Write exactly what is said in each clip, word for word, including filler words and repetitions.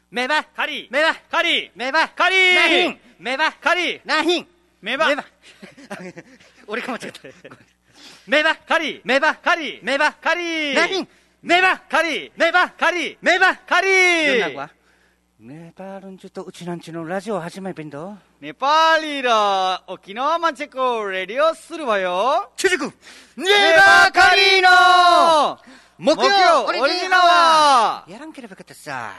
メバカリメバカリメバカリナヒンメバカリナヒンメバメバ俺が間違えたメバカリメバカリメバカリナヒンメバカリメバカリメバカリネパールンちとうちなんちのラジオ始めべんどネパーリーラ沖縄マチェコレディオするわよチュジ君ネネバカリーノ木曜オリジナはやらんければよかったさ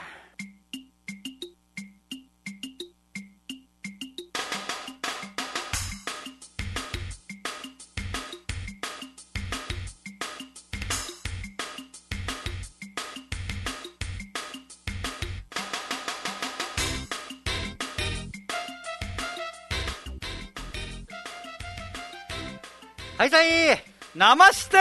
はいさいナマステ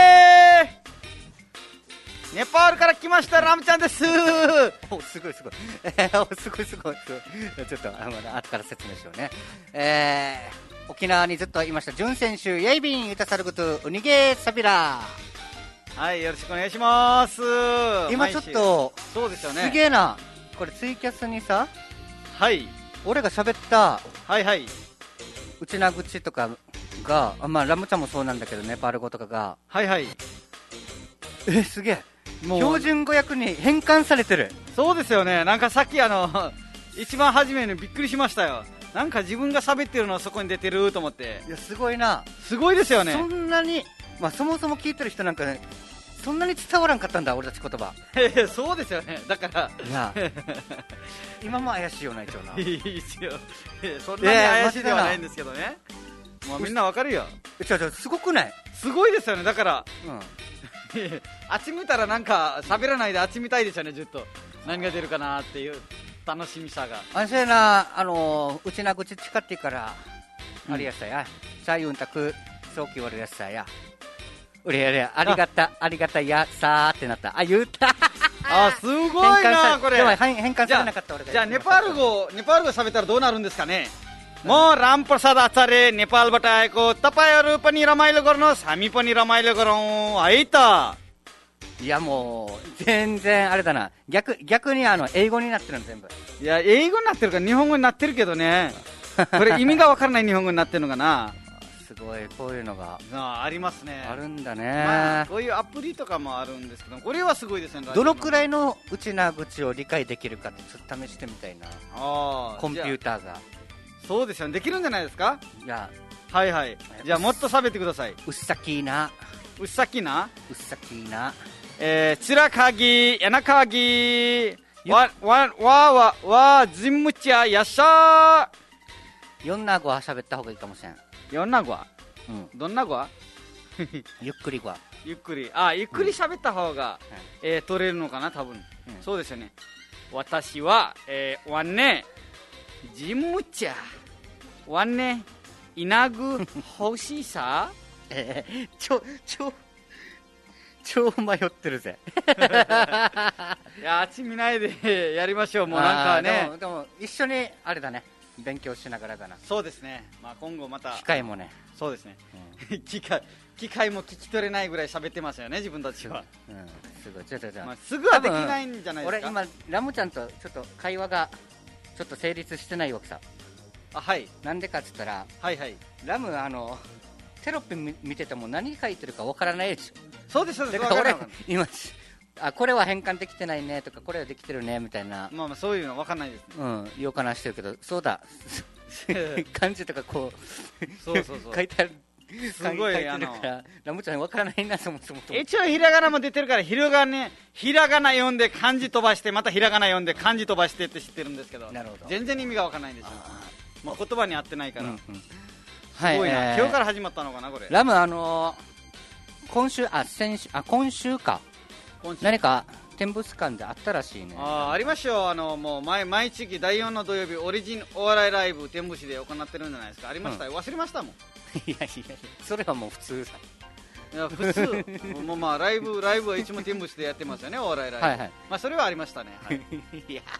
ネパールから来ましたラムちゃんですおすごいすごい、えー、おすごいすごいすごいちょっとあまだ後から説明しようね、えー、沖縄にずっといました準選手ヤイビンユタサルグトウニゲサビラはいよろしくお願いします今ちょっとそうですよねすげえなこれツイキャスにさはい俺が喋ったはいはいうちな口とかがあまあラムちゃんもそうなんだけどネパール語とかがはいはいえすげえもう標準語訳に変換されてるそうですよねなんかさっきあの一番初めにびっくりしましたよなんか自分が喋ってるのはそこに出てると思っていやすごいなすごいですよねそんなにまあそもそも聞いてる人なんかねそんなに伝わらんかったんだ俺たち言葉そうですよねだからいや今も怪しいよな一応ないいですよそんなに怪しいではないんですけどねまあみんなわかるよちょちょすごくないすごいですよねだからうんあっち見たらなんか喋らないであっち見たいですよねずっと何が出るかなっていう楽しみさがあんせなあのうちな口近ってからうんありやさやさゆんたく早期割るやつさやうれやれありがたありがたやさーってなったあ言ったあすごいなこれでも変変換されなかった俺がじゃあネパール語ネパール語喋ったらどうなるんですかねもうランプサダチャレネパールバタイコタパヤルパニラマイルゴロのサミパニラマイルゴロあいたいやもう全然あれだな逆逆にあの英語になってるの全部いや英語になってるか日本語になってるけどねこれ意味が分からない日本語になってるのかなすごいこういうのがあありますねあるんだね、 まあ、こういうアプリとかもあるんですけどこれはすごいですねどのくらいいのうちな口を理解できるかってちょっと試してみたいなあコンピューターがそうですよねできるんじゃないですかいやはいはいじゃあもっと喋ってくださいうっさきなうっさきなうっさきなえー、ちらかぎやなかぎわわわわわじんむちゃやっしゃいろんな語は喋った方がいいかもしれん、 ーよんな語はうん、 どんな語はゆっくり語は、 ゆっくりあゆっくり喋った方が、 うんえー、取れるのかな多分、 うんそうですよね私は、えー、わんねじんむちゃわんねいなぐ欲しいさえー、ちょちょ超迷ってるぜいやあっち見ないでやりましょうもうなんかねでもでも一緒にあれだね勉強しながらだなそうですね、まあ、今後また機会もね、 そうですね、 うん、 機械機械も聞き取れないぐらい喋ってますよね自分たちは、 うん、すごいちょちょちょ、 まあ、すぐはできないんじゃないですか俺今ラムちゃんとちょっと会話がちょっと成立してないわけさあはいなんでかっつったらはいはいラムあのテロップ見見てても何書いてるかわからないでしょそうですそうですだから俺わかる今あこれは変換できてないねとかこれはできてるねみたいな、 まあまあそういうの分かんないですうん言おうかなしてるけどそうだ漢字とかこうそうそうそう書いてあるすごい書いてあのるからラムちゃんわからないなそもそも一応ひらがなも出てるからひらがなひらがな読んで漢字飛ばしてまたひらがな読んで漢字飛ばしてって知ってるんですけどなるほど全然意味が分かんないんですよもう言葉に合ってないから、 うんうんすごいな、 えー今日から始まったのかなこれラムあのー今週あ先週あ今週か今週何か展物館であったらしいねあーありましょうあのもう毎毎月だいよんの土曜日オリジンお笑いライブ天武市で行ってるんじゃないですかありましたよ、忘れましたもんいやいやいやそれはもう普通さいや普通もうまあライブライブはいつも天武市でやってますよねお笑いライブ、 はいはいまあそれはありましたね、はい、 いや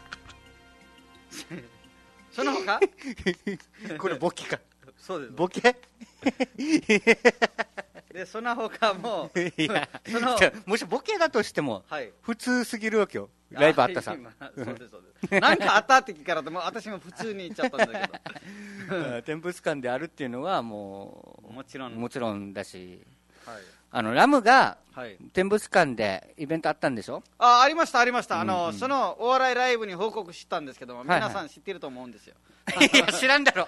その他これボケかそうですボケでその他もいやそのじゃあもしボケだとしてもはい普通すぎるわけよライブあったさ。 そうですそうです。なんかあったって聞かれても私も普通に言っちゃったんだけど。 天物館であるっていうのはもうもちろんもちろんだし、 はい、 あのラムがはい、 天物館でイベントあったんでしょ。 あ、ありましたありました、あの、 うんうん、 そのお笑いライブに報告したんですけども、 はいはい、 皆さん知ってると思うんですよ。 いや知らんだろ。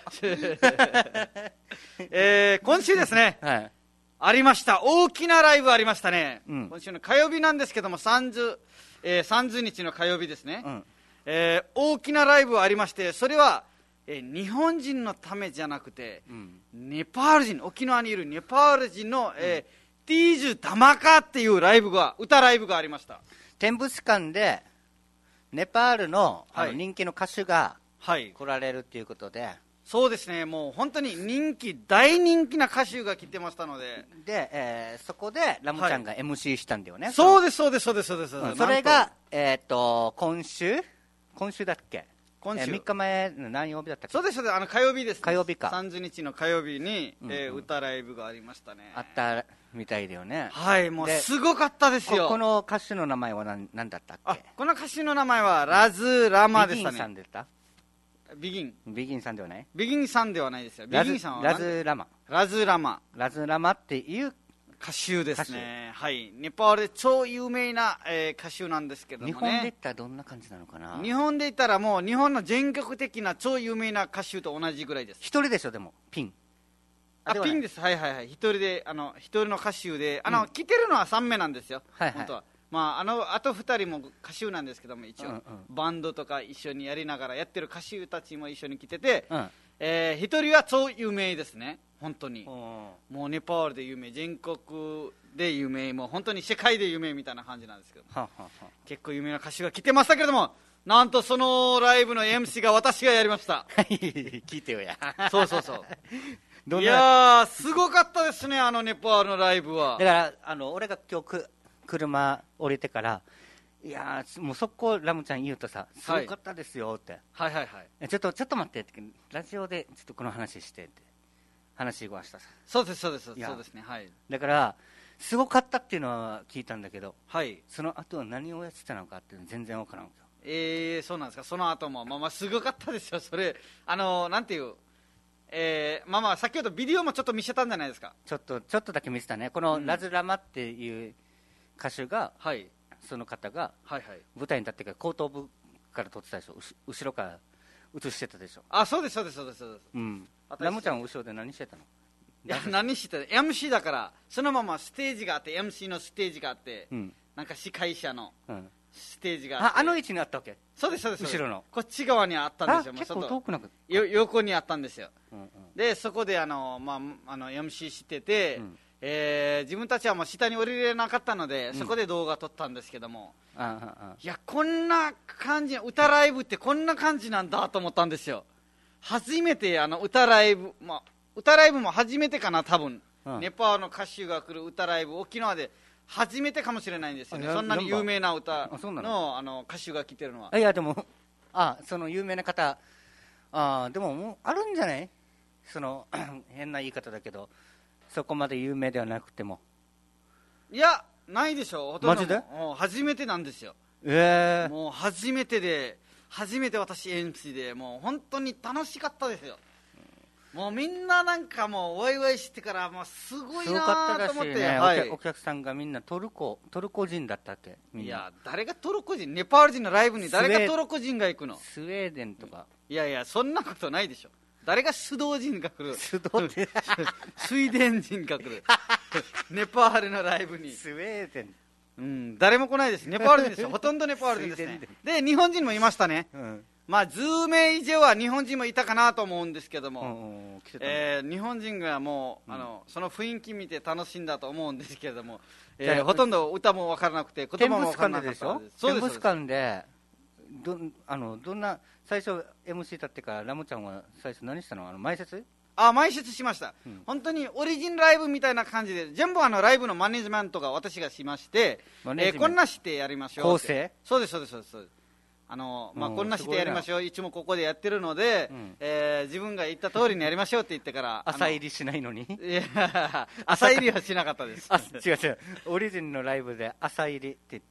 えー、今週ですね、 はい、 ありました、大きなライブありましたね、 うん、 今週の火曜日なんですけども、さんじゅう、えー、さんじゅうにちの火曜日ですね、うん、えー、大きなライブありまして、それは、えー、日本人のためじゃなくて、うん、ネパール人、沖縄にいるネパール人の、えー、ティージュダマカっていうライブが、歌ライブがありました。 天物館でネパール の, あの人気の歌手が来られるということで、はい、 そうですね、もう本当に人気、大人気な歌手が来てましたので、 で、えー、そこでラムちゃんが エムシー したんだよね、はい、 そうです、そうです、そうです、そうです、 うん、それが、えー、と今週、今週だっけ、 今週、 えー、みっかまえの何曜日だったっけ。 そうです、そうです、あの火曜日です、ね、 火曜日か、 さんじゅうにちの火曜日に、うんうん、えー、歌ライブがありましたね。 あったみたいだよね。 はい、もうすごかったですよ。 こ, この歌手の名前は何, 何だったっけ。 あ、この歌手の名前はラズ・ラマでしたね。 ビギンさんでしたビギン。 ビギンさんではない。 ビギンさんではないですよ。ビギンさんはラズ・ラマ。 ラズ・ラマ。 ラズ・ラマっていう歌手ですね。はい。ネパールで超有名な、えー、歌手なんですけどもね。 日本で言ったらどんな感じなのかな。 日本で言ったらもう日本の全国的な超有名な歌手と同じぐらいです。 一人でしょ、でもピン。 あ、ピンです。はいはいはい。一人で、あの、一人の歌手で、あの、うん、来てるのはさんめいなんですよ。はいはい。本当は。まあ、あの、あとふたりも歌手なんですけども、一応、うんうん、バンドとか一緒にやりながらやってる歌手たちも一緒に来てて、うん、えー、一人は超有名ですね。本当に。もうネパールで有名、全国で有名、もう本当に世界で有名みたいな感じなんですけど、ははは結構有名な歌手が来てましたけれども、なんとそのライブの エムシー が私がやりました。 聞いてよや。 そうそうそう。いやー、すごかったですね、あのネパールのライブは。 だからあの俺が今日く車降りてから、いやー、もう速攻ラムちゃん言うとさ、すごかったですよって、 はい、はいはいはい、 ちょっとちょっと待ってって、ラジオでちょっとこの話してって話がしたさ。 そうですそうですそうですね、はい。 だからすごかったっていうのは聞いたんだけど、 はい、 その後は何をやってたのかっていうの全然わからん。 えー、そうなんですか。その後もまあまあすごかったですよ。それあのなんていう、えー、まあまあ先ほどビデオもちょっと見せたんじゃないですか。 ちょっとちょっとだけ見せたね。このラズラマっていう歌手が、うん、はい、その方が舞台に立ってから後頭部から撮ってたでしょ。後ろから映してたでしょ。 あ、そうですそうですそうですそうです、 うん、ラムちゃん後ろで何してたの。 いや、何してた エムシー だからそのままステージがあって エムシー のステージがあって、うん、なんか司会者の、うん、ステージがあって、 あ、あの位置にあったわけ。 そうですそうです。 後ろのこっち側にあったんですよ。 結構遠くなくよ横にあったんですよ、うんうん、でそこであの、まあ、あの エムシー してて、うん、えー、自分たちはもう下に降りれなかったので、うん、そこで動画撮ったんですけども、うん、いや、こんな感じ、歌ライブってこんな感じなんだと思ったんですよ。初めてあの歌ライブ、まあ、歌ライブも初めてかな多分、うん、ネパールの歌手が来る歌ライブ、沖縄で初めてかもしれないんですよね。そんなに有名な歌 の, の, あの歌手が来てるのは。 いやでも、あ、その有名な方、あ、でももうあるんじゃない、その変な言い方だけど、そこまで有名ではなくても。 いや、ないでしょ。ほとんどマジでもう初めてなんですよ。 えー、 もう初めてで、初めて私 エムシー で、もう本当に楽しかったですよ。もうみんななんかもうワイワイしてから、もうすごいなと思って、 ね、はい、お客さんがみんなトルコトルコ人だったって。みんないや、誰がトルコ人、ネパール人のライブに誰がトルコ人が行くの。 スウェーデンとか。 いやいや、そんなことないでしょ。誰がスドー人が来る。 スドースイデン人が来るネパールのライブに。 スウェーデン、 うん、誰も来ないです。ネパール人ですよ。ほとんどネパール人ですね。で、日本人もいましたね、うん、まあじゅうめい以上は日本人もいたかなと思うんですけども、うんうん、えー、日本人がもう、うん、あのその雰囲気見て楽しんだと思うんですけれども、えー、ほとんど歌も分からなくて言葉も分からなかったです。 天物館でどあのどんな最初 エムシー 立ってからラムちゃんは最初何したの？あの前説？ あ、前説しました、うん、本当にオリジンライブみたいな感じで全部あのライブのマネジメントが私がしまして、えー、こんなしてやりましょう。 構成？ そうですそうですそうです。あのまあ、こんなしてやりましょう、いつもここでやってるので、うん、えー、自分が言った通りにやりましょうって言ってから朝入りしないのに。 いや朝入りはしなかったです。 あ、違う違う、オリジンのライブで朝入りって言って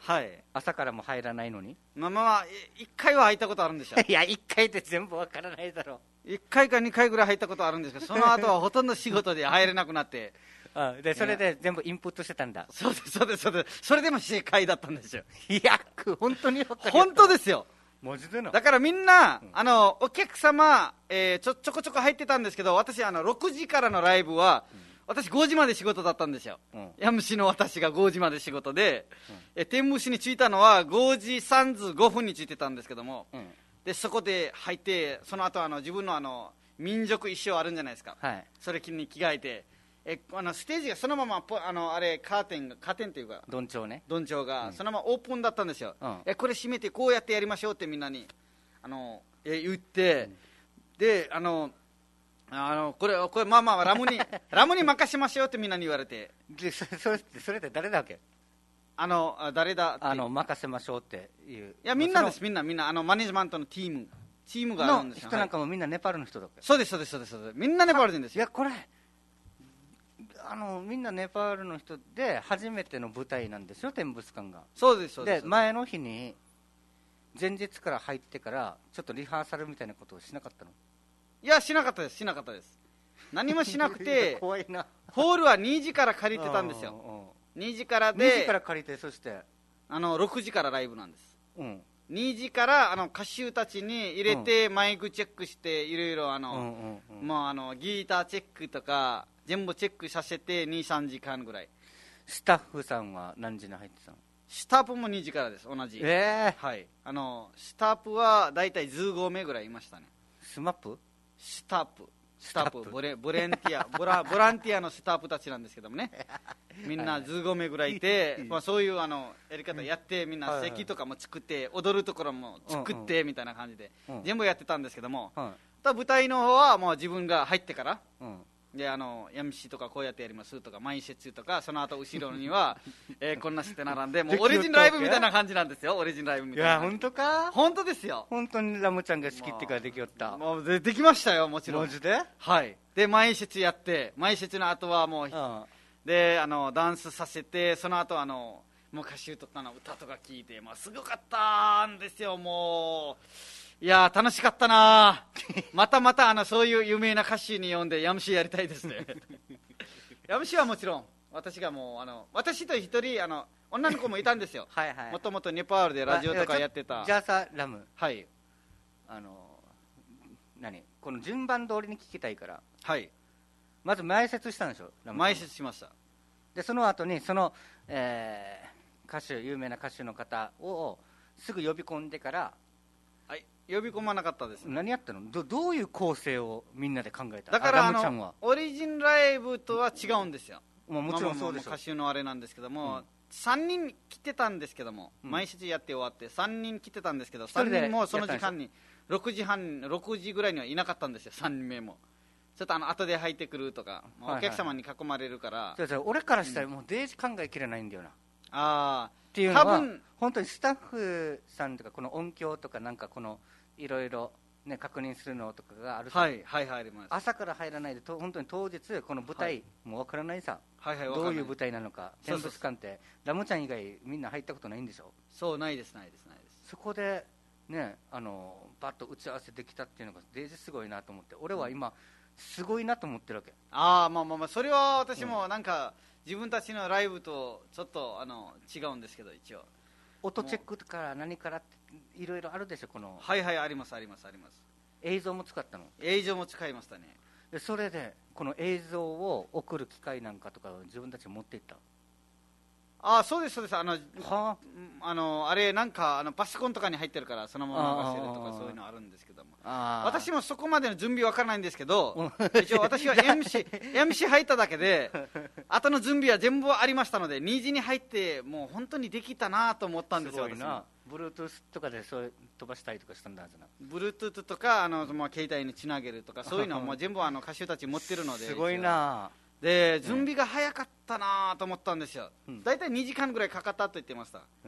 はい、 朝からも入らないのに。 まあまあまあいっかいは入ったことあるんですよ。 いやいっかいって全部わからないだろう。いっかいかにかいぐらい入ったことあるんですけど、その後はほとんど仕事で入れなくなってあでそれで全部インプットしてたんだ。 そうですそうですそうです。それでも正解だったんですよ。 いや本当に本当ですよ。 マジでな。 だからみんな、うん、あのお客様、えー、ちょちょこちょこ入ってたんですけど、私あのろくじからのライブは、うん、私ごじまで仕事だったんですよ、うん、ヤムシの私がごじまで仕事で、うん、え天むしに着いたのはごじさんじゅうごふんに着いてたんですけども、うん、でそこで入って、その後あの自分のあの民族衣装あるんじゃないですか、はい、それに着替えて、えあのステージがそのままあのあれカーテンがカーテンっていうかどんちょうね、 どんちょうが、うん、そのままオープンだったんですよ、うん、えこれ閉めてこうやってやりましょうってみんなにあのえ言って、うん、であのあのこれこれまあまあラムにラムに任せましょうってみんなに言われて、 でそそれってそれって誰だっけ、 あの誰だってあの任せましょうっていう。 いやみんなです、みんなみんなあのマネジメントのチームチームがあるんですよ。 人なんかもみんなネパールの人だっけ。 そうですそうですそうですそうです、みんなネパール人ですよ。 いやこれあのみんなネパールの人で初めての舞台なんですよ、天物館が。 そうですそうです。 で前の日に前日から入ってからちょっとリハーサルみたいなことをしなかったの。 いやしなかったですしなかったです、何もしなくて怖いな。 ホールはにじから借りてたんですよ。にじからでにじから借りて、そしてあのろくじからライブなんです、 うん、 にじからあの歌手たちに入れて、マイクチェックしていろいろあの、うんうんうん、もうあのギターチェックとか全部チェックさせてにさんじかんぐらい。 スタッフさんは何時に入ってたの。 スタッフもにじからです、同じ。 えー、 はい、あのスタッフはだいたいじゅうごめいぐらいいましたね。 スマップスタッフスタッフボレボレンティアボラボランティアのスタッフたちなんですけどもね、みんなじゅうごめいぐらいいて、まあ、そういうあのやり方やって、みんな席とかも作って、踊るところも作ってみたいな感じで全部やってたんですけども、舞台の方はもう自分が入ってから、であのヤミシとかこうやってやりますとか、前説とか、その後後ろには、えー、こんなして並んで、もうオリジンライブみたいな感じなんですよ、オリジンライブみたいな。 いや本当か。 本当ですよ、 本当にラムちゃんが仕切ってからできよった。 もうでできましたよ、もちろん。 マジで。 はい。で前説やって、前説の後はもう、うん、であのダンスさせて、その後あのもう歌手とかの歌とか聞いて、まあ、すごかったんですよ。もういや楽しかったなまたまたあのそういう有名な歌手に呼んでヤムシやりたいですねヤムシはもちろん私がもうあの私と一人あの女の子もいたんですよはい、はい、もともとネパールでラジオとかやってた。 じゃあさラム、 はい、 あの何この順番通りに聞きたいから、 はい、 まず前説したんでしょ。ラム前説しました。 でその後にその、えー、歌手有名な歌手の方をすぐ呼び込んでから、 はい、呼び込まなかったです。 何やったの。 ど, どういう構成をみんなで考えた。 だからあのオリジンライブとは違うんですよ。 まあ、もちろんそうでしょ。 歌手のあれなんですけども、うん、さんにん来てたんですけども、うん、毎日やって終わってさんにん来てたんですけど、さんにんもその時間にろくじはんろくじぐらいにはいなかったんですよ。さんにんめもちょっとあの後で入ってくるとか、お客様に囲まれるから、はいはい、俺からしたらもうデージ考えきれないんだよな、うん、 あっていうのは多分本当にスタッフさんとかこの音響とかなんかこのいろいろね確認するのとかがあるさ、 はいはい入ります。 朝から入らないでと本当に当日この舞台、はい、もう分からないさ、はいはい、どういう舞台なのか。天物館ってラムちゃん以外みんな入ったことないんでしょ。 そうないですないですないです。 そこでねあのバッと打ち合わせできたっていうのがデージすごいなと思って、俺は今、うんすごいなと思ってるわけ。 ああまあまあまあそれは私もなんか、うん、自分たちのライブとちょっとあの違うんですけど、一応音チェックから何からっていろいろあるでしょ。このはいはいありますありますあります。 映像も使ったの。 映像も使いましたね。 でそれでこの映像を送る機械なんかとかを自分たち持っていった。 ああそうですそうです。あの、はあ、あのあれなんかあのパソコンとかに入ってるからそのまま流せるとかそういうのあるんですけども、私もそこまでの準備わからないんですけど一応私は エムシー, エムシー 入っただけで後の準備は全部ありましたので、にじに入ってもう本当にできたなと思ったんですよ。 すごいな。Bluetooth とかでそう飛ばしたりとかしたんだはずな。 Bluetooth とかあの、まあ、携帯につなげるとかそういうのはもう全部あの歌手たち持ってるのですごいな。 で準備が早かったなと思ったんですよ。だいたいにじかんぐらいかかったと言ってました。 うん、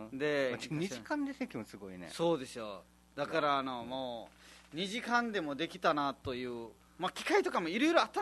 でにじかんで席もすごいね。 そうですよ。だからあのもうにじかんでもできたなという、まあ、機械とかもいろいろあったんですよ。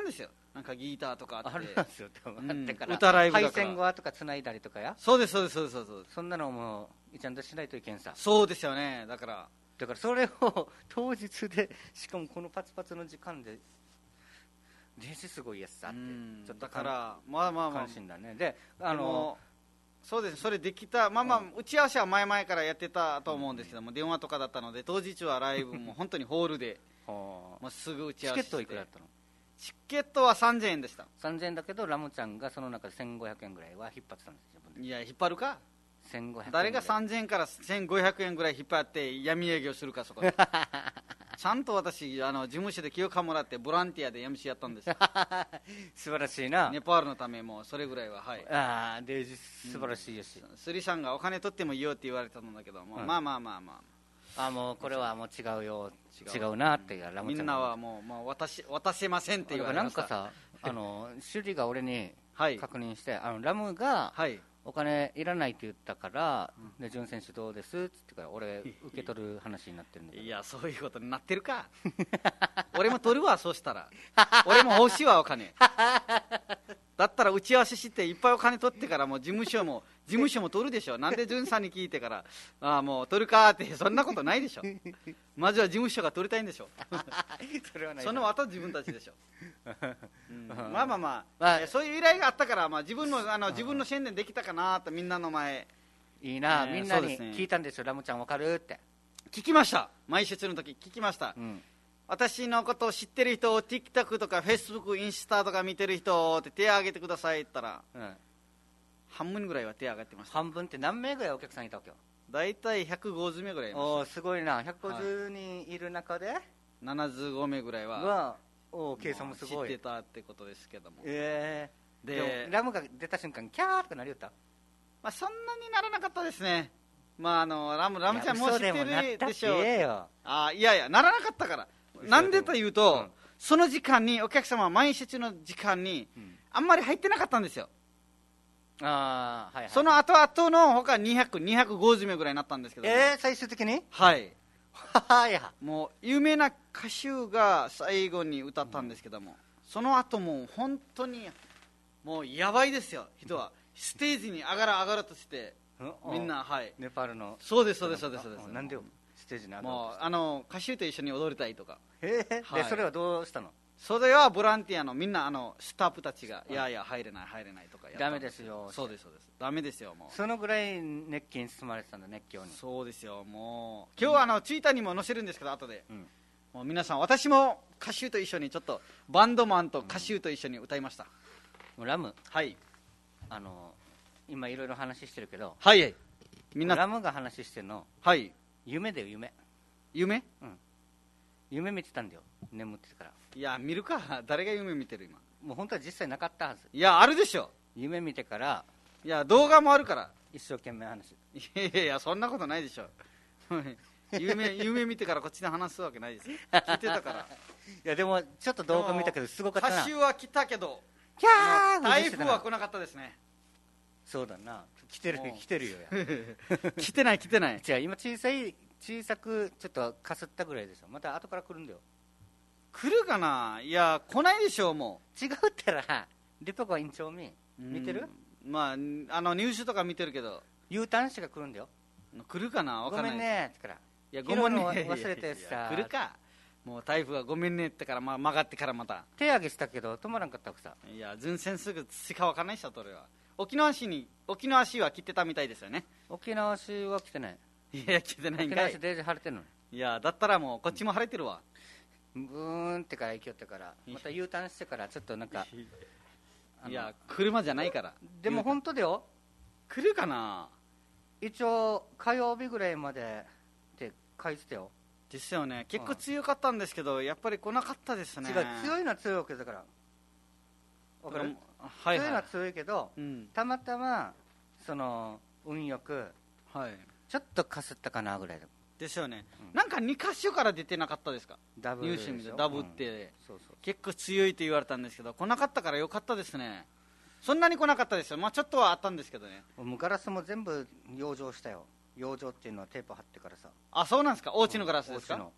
なんかギターとかあってあるんですよ、でもあってから、 歌ライブだから配線側とかつないだりとかや、 そうですそうですそうですそうです、 そんなのもちゃんとしないといけんさ。 そうですよね。だからだからそれを当日で、しかもこのパツパツの時間で電子すごいやつさって、ちょっとだからまあまあまあ関心だね。で、あのそうです、それできた、まあまあ、うん、打ち合わせは前々からやってたと思うんですけども、うん、電話とかだったので、当日はライブも本当にホールでもうすぐ打ち合わせして。 チケットはいくらだったの？ チケットはさんぜんえんでした。 さんぜんえんだけどラムちゃんがその中でせんごひゃくえんぐらいは引っ張ってたんですよ。 いや、引っ張るか、 せんごひゃくえん、 誰がさんぜんえんからせんごひゃくえんぐらい引っ張って闇営業するか、そこでちゃんと私あの事務所で休暇もらってボランティアで エムシー やったんですよ素晴らしいな。 ネパールのためもそれぐらいは、はい、 ああ、デイジ素晴らしいよし、 うん、スリさんがお金取ってもいいよって言われたんだけども、うん、まあまあまあまあ、あもうこれはもう違うよ、違うなっていう、ラムちゃんみんなはもう、まあ、渡し渡せませんって言われました。 なんかさ、あの主理が俺に確認して、はい、あのラムが、はい、お金いらないって言ったから、うん、で潤選手どうですって言ってから俺受け取る話になってるんだけど、 いや、そういうことになってるか俺も取るわ、そうしたら俺も欲しいわお金だったら打ち合わせしていっぱいお金取ってからもう事務所も事務所も取るでしょ。なんで潤さんに聞いてからああもう取るかって、そんなことないでしょまずは事務所が取りたいんでしょそれはない、 その後自分たちでしょ、うん、まあまあまあ、まあ、そういう依頼があったから、まあ、自分のあの自分の宣伝できたかなと、みんなの前。 いいな、えー、みんなに聞いたんですよ、ラムちゃんわかるって聞きました。毎節の時聞きました、うん、私のことを知ってる人、 TikTok とか Facebook、インスタとか見てる人って手を挙げてくださいって言ったら、うん、半分ぐらいは手を挙げてました。 半分って何名ぐらいお客さんいたわけよ？ 大体ひゃくごじゅうめいぐらいいました。 おすごいな。ひゃくごじゅうにんいる中で、はい、 ななじゅうごめいぐらいはお計算もすごい知ってたってことですけども、 えー、ででラムが出た瞬間キャーとかなりよった？ まあ、そんなにならなかったですね。まあ、あのラムラムちゃんも知ってるでしょう。あいやいや、ならなかったから。なんでというと、うん、その時間にお客様は毎日の時間にあんまり入ってなかったんですよ。あ、はいはい、その後々のほかにひゃく、にひゃくごじゅうめいぐらいになったんですけど、 えー、最終的にはいもう有名な歌手が最後に歌ったんですけども、うん、その後も本当にもうやばいですよ。人はステージに上がら上がらとして、うん、みんな、はい、 ネパールのそうですそうですそうですそうです。 なんでよステージに上がるもうあの歌手と一緒に踊りたいとか。 へえ、はい、でそれはどうしたの？ それはボランティアのみんなあのスタッフたちが、いやいや入れない入れないとかやったダメですよ。 そうですそうです、ダメですよ。もうそのぐらい熱気に包まれてたんだ、熱狂に。 そうですよ。もう今日はあのツイッターにも載せるんですけど後で、うん、もう皆さん、私も歌手と一緒にちょっとバンドマンと歌手と一緒に歌いました、 うん、ラム、 はい、 あの今いろいろ話してるけど、 はい、みんなラムが話してるの、 はい、 夢だよ夢。 夢？ うん、夢見てたんだよ、眠ってから。 いや見るか、誰が夢見てる今。 もう本当は実際なかったはず。 いやあるでしょ、 夢見てから。 いや動画もあるから一生懸命話。 いやいやそんなことないでしょ夢, 夢見てからこっちで話すわけないです。聞いてたからいやでもちょっと動画見たけどすごかったな。 歌手は来たけどキャー台風は来なかったですね。 そうだな、来てる来てるよや来てない来てない。 じゃあ今小さい小さくちょっとかすったぐらいでしょ。また後から来るんだよ。 来るかな。いや来ないでしょう。もう違うったらリポコ委員長見見てる？ まああのニュースとか見てるけど U ターンしてが来るんだよ。 来るかな、分かんない。 ごめんねってから、 いやごめんね忘れてさ来るか。もう台風はごめんねってから、まあ、曲がってからまた手上げしたけど止まらんかったわけさ。 いや全然すぐしか分かんないしさ。それは沖縄市に沖縄市は来てたみたいですよね。 沖縄市は来てない。 いや来てないんかい。 沖縄市デージ晴れてるの。 いやだったらもうこっちも晴れてるわ。 ブーンってから行きよってからまた U ターンしてからちょっとなんかいや車じゃないから。 でも本当だよ。 来るかな。 一応火曜日ぐらいまでって書いてたよ。 ですよね。結構強かったんですけど、うん、やっぱり来なかったですね。 違う、強いのは強いわけだから分かる、はいはい、強いのは強いけど、うん、たまたまその運よく、はい、ちょっとかすったかなぐらいでですよね、うん、なんかに箇所から出てなかったですか。 ダブニュース見てダブって、うん、 そうそう結構強いと言われたんですけど来なかったからよかったですね。そんなに来なかったですよ。まあちょっとはあったんですけどね。 もうガラスも全部養生したよ。養生っていうのはテープ貼ってからさ。 あ、そうなんですか。お家のガラスですか。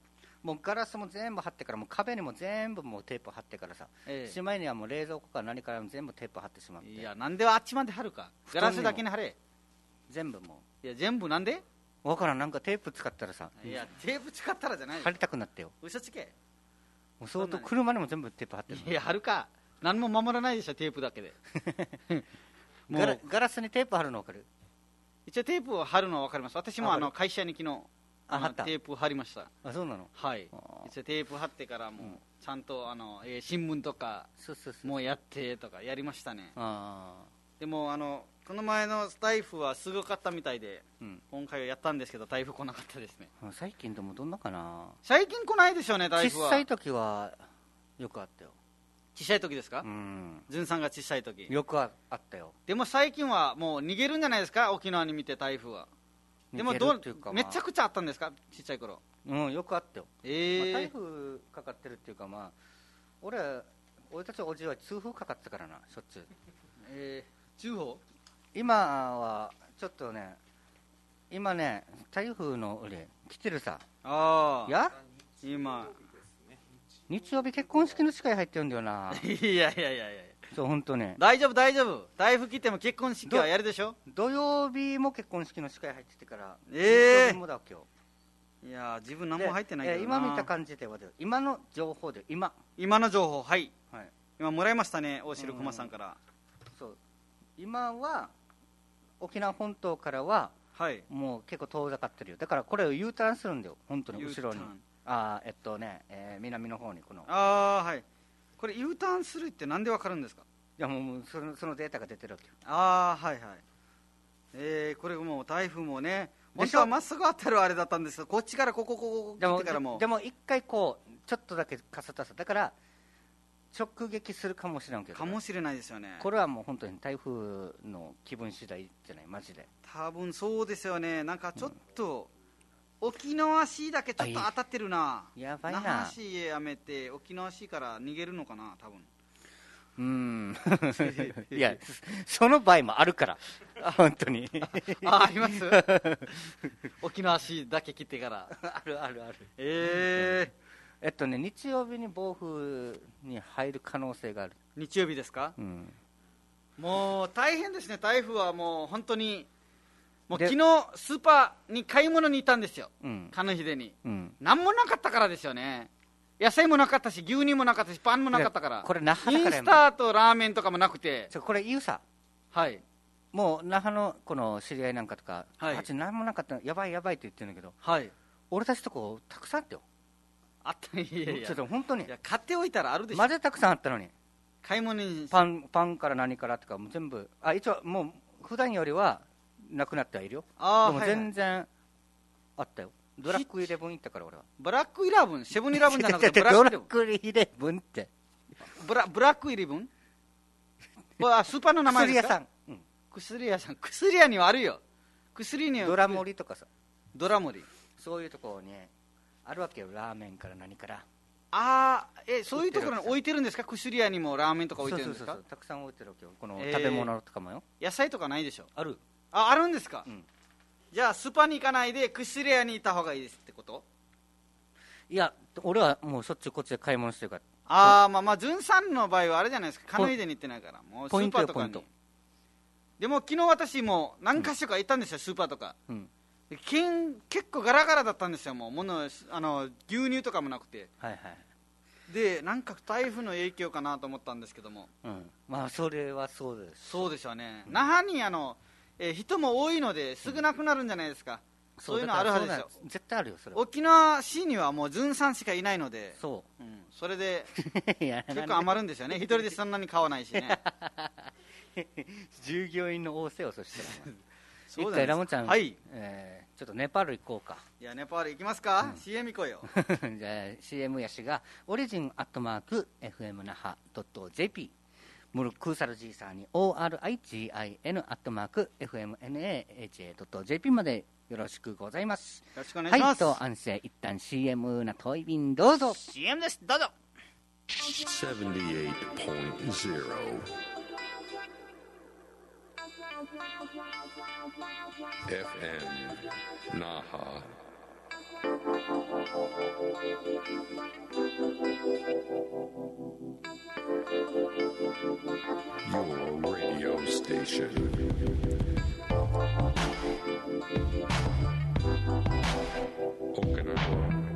もうガラスも全部貼ってから、もう壁にも全部もうテープ貼ってからさ、ええ、しまいにはもう冷蔵庫から何からも全部テープ貼ってしまって。 いや、なんであっちまで貼るか、ガラスだけに貼れ。 全部もう、いや、全部なんでわからん、なんかテープ使ったらさ、 いや、テープ使ったらじゃないよ、 貼りたくなってよ。 嘘つけ。 もう相当車にも全部テープ貼ってる。 いや、貼るか、何も守らないでしょ、テープだけで。 もう ガ, ラガラスにテープ貼るの分かる？ 一応テープを貼るのは分かります。私もあの会社に昨日あのテープ貼りました。 あ、そうなの？ はい。一応テープ貼ってからもちゃんとあの、えー、新聞とかもうやってとかやりましたね。あ、でもあのこの前の台風はすごかったみたいで、うん、今回はやったんですけど台風来なかったですね。 最近でもどんなかな。 最近来ないでしょうね、台風は。 小さい時はよくあったよ。 小さい時ですか？うん。ずんさんが小さい時よくあったよ。 でも最近はもう逃げるんじゃないですか、沖縄に見て台風は。でもどう、まあ、めちゃくちゃあったんですか、ちっちゃい頃。 うん、よくあったよ。えーまあ、台風かかってるっていうか、まあ俺俺たちおじは痛風かかってたからな、しょっちゅう。 えー、痛風？今はちょっとね、今ね台風の俺来てるさ。 ああ。 いや今日曜日結婚式の司会入ってるんだよな。 いやいやいやいや、そう本当ね。 大丈夫大丈夫、台風来ても結婚式はやるでしょ。 土曜日も結婚式の司会入っててから、 ええー、 日曜日もだ今日。いや自分何も入ってないけどな。 今見た感じでは今の情報で今今の情報、はい、はい、今もらいましたね、大城駒さんから。 そう今は沖縄本島からは、はい、もう結構遠ざかってるよ。だからこれを U ターンするんだよ、本当に後ろに。あえっとね、えー、南の方にこの。 ああ、はい。これ U ターンするってなんでわかるんですか？ いやもうそのそのデータが出てるわけよ。 ああ、はいはい。えー、これもう台風もね、本当はまっすぐ当たるあれだったんですけど、こっちからここここ来てからも。 でも一回こうちょっとだけかさたさだから直撃するかもしれんけど。 かもしれないですよね。 これはもう本当に台風の気分次第じゃない、マジで。 多分そうですよね。なんかちょっと、うん、沖縄市だけちょっと当たってるな。 やばいな。 那覇市へやめて沖縄市から逃げるのかな、多分。 うーんいやその場合もあるから本当にあ, あります沖縄市だけ来てからあるあるある。 えー、えっとね日曜日に暴風に入る可能性がある。 日曜日ですか？うん、もう大変ですね、台風は。もう本当にもう昨日スーパーに買い物に行ったんですよ、うん、カヌヒデに、うん、何もなかったからですよね。野菜もなかったし牛乳もなかったしパンもなかったから。 これ那覇だからインスターとラーメンとかもなくて。 ちょこれ言うさ、 はい、 もう那覇のこの知り合いなんかとか、はい、あっち何もなかった、やばいやばいって言ってるんだけど、 はい、 俺たちとこたくさんあったよ。 あった。いやいや、 ちょっと本当に。いや買っておいたらあるでしょ。 までたくさんあったのに。 買い物にパンパンから何からとかも全部、あ一応もう普段よりはなくなってはいるよ。あでも全然あったよ。ドラッグイレブン行ったから俺は。 ブラックイレブン、セブンイレブンじゃなくてブラックイレブンってブラブラックイレブンはスーパーの名前ですか？ 薬屋さん、うん、 薬屋さん。薬屋にはあるよ。薬にはドラモリとかさ。 ドラモリ、 そういうところにあるわけよ。ラーメンから何から。 ああ、えそういうところに置いてるんですか？薬屋にもラーメンとか置いてるんですか？ そうそうそうそう、たくさん置いてるわけよ。この食べ物とかもよ、 えー、野菜とかないでしょ？ ある。 あ、あるんですか？うん、じゃあスーパーに行かないで薬屋にいた方がいいですってこと？ いや俺はもうしょっちゅうこっちで買い物してるから。 ああ、まあまあ潤さんの場合はあれじゃないですか、カヌイでに行ってないからもうスーパーとかに。でも昨日私も何か所か行ったんですよ、うん、スーパーとか、うん、結構ガラガラだったんですよ。もう物あの牛乳とかもなくて、はいはい、でなんか台風の影響かなと思ったんですけども、 うん、まあそれはそうです。 そうでしょうね、うん、那覇にあのえー、人も多いのですぐなくなるんじゃないですか、うん、そういうのあるはずですよ。 絶対あるよそれは。 沖縄市にはもう潤さんしかいないので、 そう、 うん、それで結構余るんですよね。一人でそんなに買わないしね従業員の多せよ。そしたらそう一回ラモちゃん、 はい、 えー、ちょっとネパール行こうか。 いやネパール行きますか、うん、シーエム 行こうよじゃあ シーエム やしがオリジンアットマーク エフエム 那覇 .jp ムルクーサルジーサーに オーアールアイジーアイエヌ アットマーク エフエムエヌエーエイチエードットジェーピー までよろしくございます。 よろしくお願いします。 はいと安静一旦 シーエム なトイビンどうぞ。 シーエム です、どうぞ。 セブンティエイトポイントゼロ エフエム 那覇 Your radio station. Okinawa.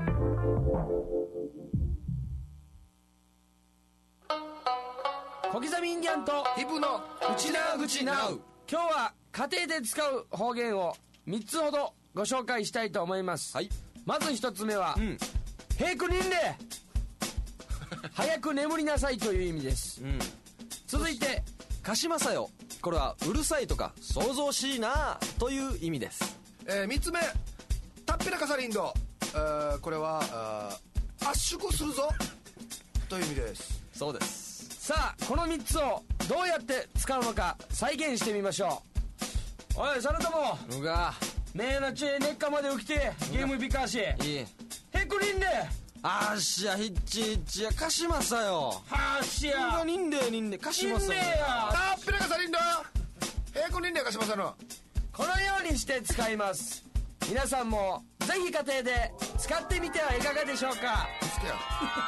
小刻みインディアンとヒブの内縄口なう。今日は家庭で使う方言をみっつほどご紹介したいと思います、 はい、 まずひとつめは、 うん、 ヘイクニンレ早く眠りなさいという意味です、うん、続いてカシマサよ、これはうるさいとか想像しいなという意味です、 えー、みっつめタッペラカサリンド、えー、これは圧縮するぞという意味です。 そうです。 さあこのみっつをどうやって使うのか再現してみましょう。おいそれともうがねえなち根っかまで起きてゲームビカーシいいヘクリンレあっしゃヒッチヒッチやカシマサよはっしゃうがニンレニンレカシマサよタッペラカサリンドヘクリンレカシマサのこのようにして使います。皆さんもぜひ家庭で使ってみてはいかがでしょうか。 好きや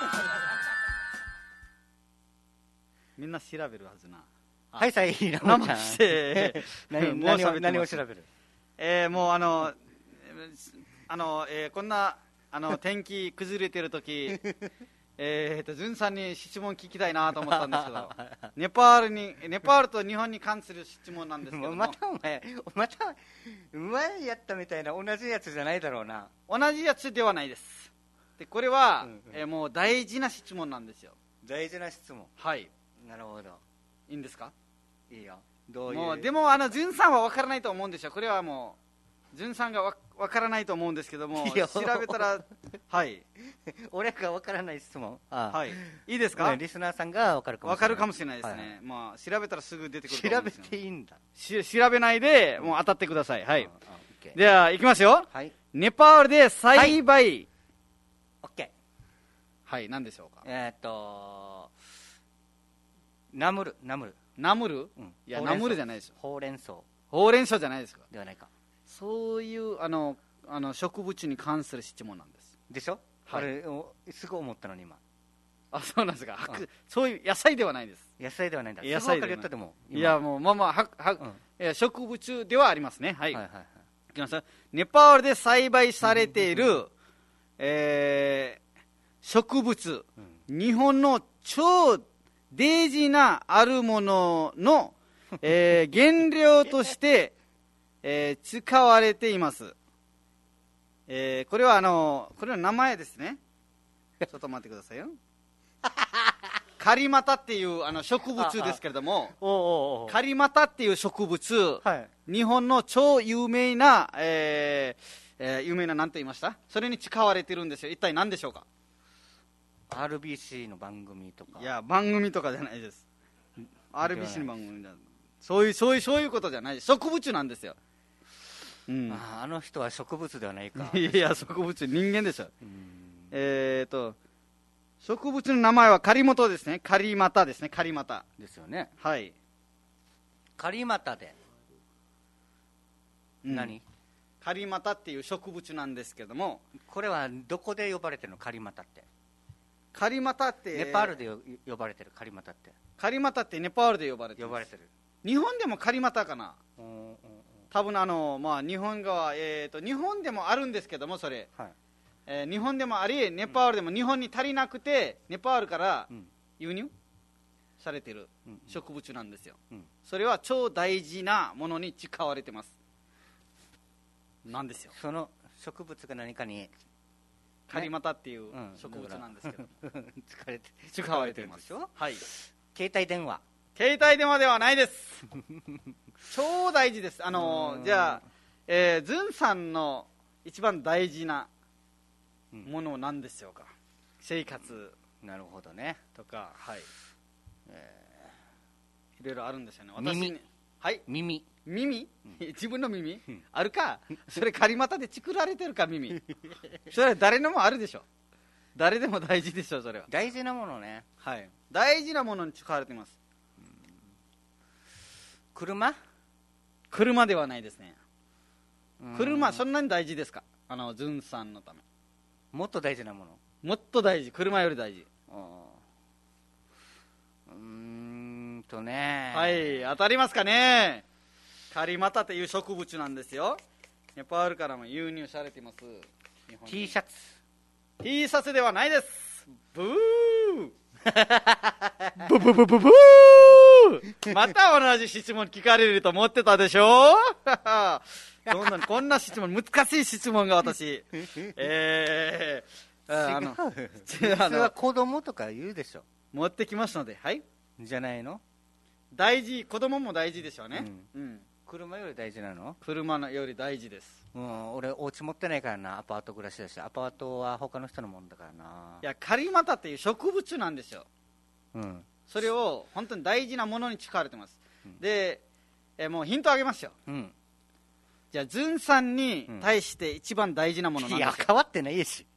みんな調べるはずな。 はいさい生生して何何を何を調べる。 えー、もうあのあの、えー、こんなあの天気崩れてる時えーとズンさんに質問聞きたいなと思ったんですけどネパールにネパールと日本に関する質問なんですけどもまたお前また前やったみたいな同じやつじゃないだろうな。 同じやつではないです。でこれは、うんうんえー、もう大事な質問なんですよ。 大事な質問。 はい。 なるほど。 いいんですか。 いいよ。どういう。 もうでもあのズンさんは分からないと思うんですよ。これはもうズンさんがわ分からないと思うんですけども調べたらはい俺が分からない質問。 ああはいいいですか、 ね、リスナーさんが分かるかもしれない。 分かるかもしれないですね、はいはい、まあ調べたらすぐ出てくると思うんですよ。 調べていいんだ。 し調べないでもう当たってください。はい、 うんうん、 では行きますよ、 はい、 ネパールで栽培、はい、 オッケー。 はい何でしょうか。 えー、っとナムルナムルナムル、うん、いやナムルじゃないですよ。 ほうれん草ほうれん草じゃないですか。 ではないか。 そういうあのあの植物に関する質問なんですでしょ、 はい、 あれすごい思ったのに今。 あそうなんですか、うん、そういう野菜ではないです。 野菜ではないんだ。 野菜ではない。もいやもうまあまあはは、うん、植物ではありますね。はい、はいはいはい、いきます。ネパールで栽培されている、うんえー、植物、うん、日本の超大事なあるものの、えー、原料としてえー、使われています、えー、これはあのこれは名前ですね。ちょっと待ってくださいよカリマタっていうあの植物ですけれどもおうおうおうカリマタっていう植物、 はい、 日本の超有名な、えーえー、有名な何と言いました。それに使われてるんですよ。一体何でしょうか。 アールビーシー の番組とか。 いや番組とかじゃないです。 アールビーシー の番組だ。そういうそういうそういうことじゃないです。植物なんですよ。うん、 あ, あの人は植物ではないか。 いや植物人間でしょ。えーと植物の名前はカリモトですね。カリマタですね。カリマタですよね。 はい。 カリマタで、うん、何カリマタっていう植物なんですけども、 これはどこで呼ばれてるの。カリマタってカリマタってネパールで呼ばれてる。カリマタってカリマタってネパールで呼ばれてる。 呼ばれてる。 日本でもカリマタかな。うんうん多分あの、まあ、日本側、えー、と日本でもあるんですけどもそれ、はいえー、日本でもありネパールでも日本に足りなくてネパールから輸入されている植物なんですよ、うんうん、それは超大事なものに使われてますなんですよ。 その植物が何かにカリマタっていう植物なんですけど、 うん、使われて使われてます。はい。 携帯電話。 携帯電話ではないです超大事です。あのじゃあ、えー、ズンさんの一番大事なものなんでしょうか、うん、生活なるほどねとか、はい、えー、いろいろあるんですよね。 私耳はい耳耳、うん、自分の耳、うん、あるかそれカリマタで作られてるか耳それは誰のもあるでしょ。誰でも大事でしょ。それは大事なものね。 はい大事なものに使われています。 車？ 車ではないですね。車そんなに大事ですか？ あのズンさんのため。 もっと大事なもの。 もっと大事、車より大事。 うーんとね、 はい、当たりますかね。カリマタという植物なんですよ。ネパールからも輸入されています。日本に T シャツ。 T シャツではないです。ブーブブブブブーまた同じ質問聞かれると思ってたでしょどんどんこんな質問、難しい質問が私えー、あの違う。普通は子供とか言うでしょ。 持ってきますので、はい、 じゃないの。 大事、子供も大事でしょうね、 うんうん、 車より大事なの。 車のより大事です。 うん、俺お家持ってないからな。アパート暮らしだし、アパートは他の人のもんだからな。 いや、カリマタっていう植物なんですよ。 うん、 それを本当に大事なものに使われてます、うん、でえもうヒントあげますよ、うん、じゃあズンさんに対して一番大事なものなんですよ、 いや変わってないし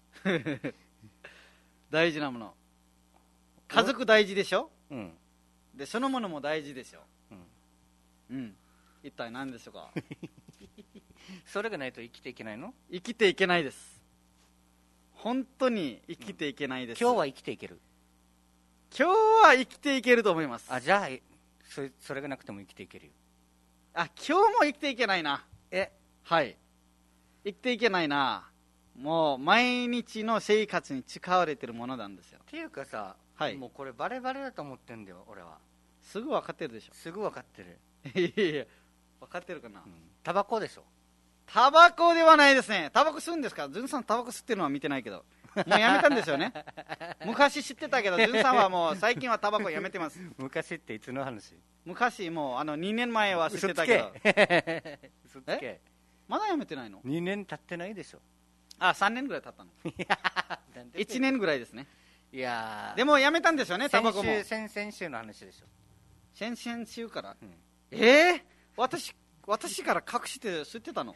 大事なもの、家族大事でしょ、 うん、 でそのものも大事でしょ、 うん、 うん、一体何でしょうかそれがないと生きていけないの。 生きていけないです。本当に生きていけないです、 うん、今日は生きていける。 今日は生きていけると思います。 あ、じゃあ そ, それがなくても生きていけるよ。 あ、今日も生きていけないな。 え、 はい、生きていけないな。もう毎日の生活に使われてるものなんですよ。 っていうかさ、 はい、 もうこれバレバレだと思ってんだよ俺は。 すぐ分かってるでしょ。 すぐ分かってるいやいや分かってるかな、うん、 タバコでしょ。 タバコではないですね。タバコ吸うんですか。ズンさんタバコ吸ってるのは見てないけど、もうやめたんですよね昔知ってたけど、ズンさんはもう最近はタバコやめてます昔っていつの話。 昔もうあのにねんまえは吸ってたけど。 嘘つけまだやめてないの。 にねん経ってないでしょ。 あ、さんねんぐらい経ったのいちねんぐらいですね。 いやでもやめたんですよね、タバコも。 先々週の話でしょ。 先々週から、うん、えー、私私から隠して吸ってたの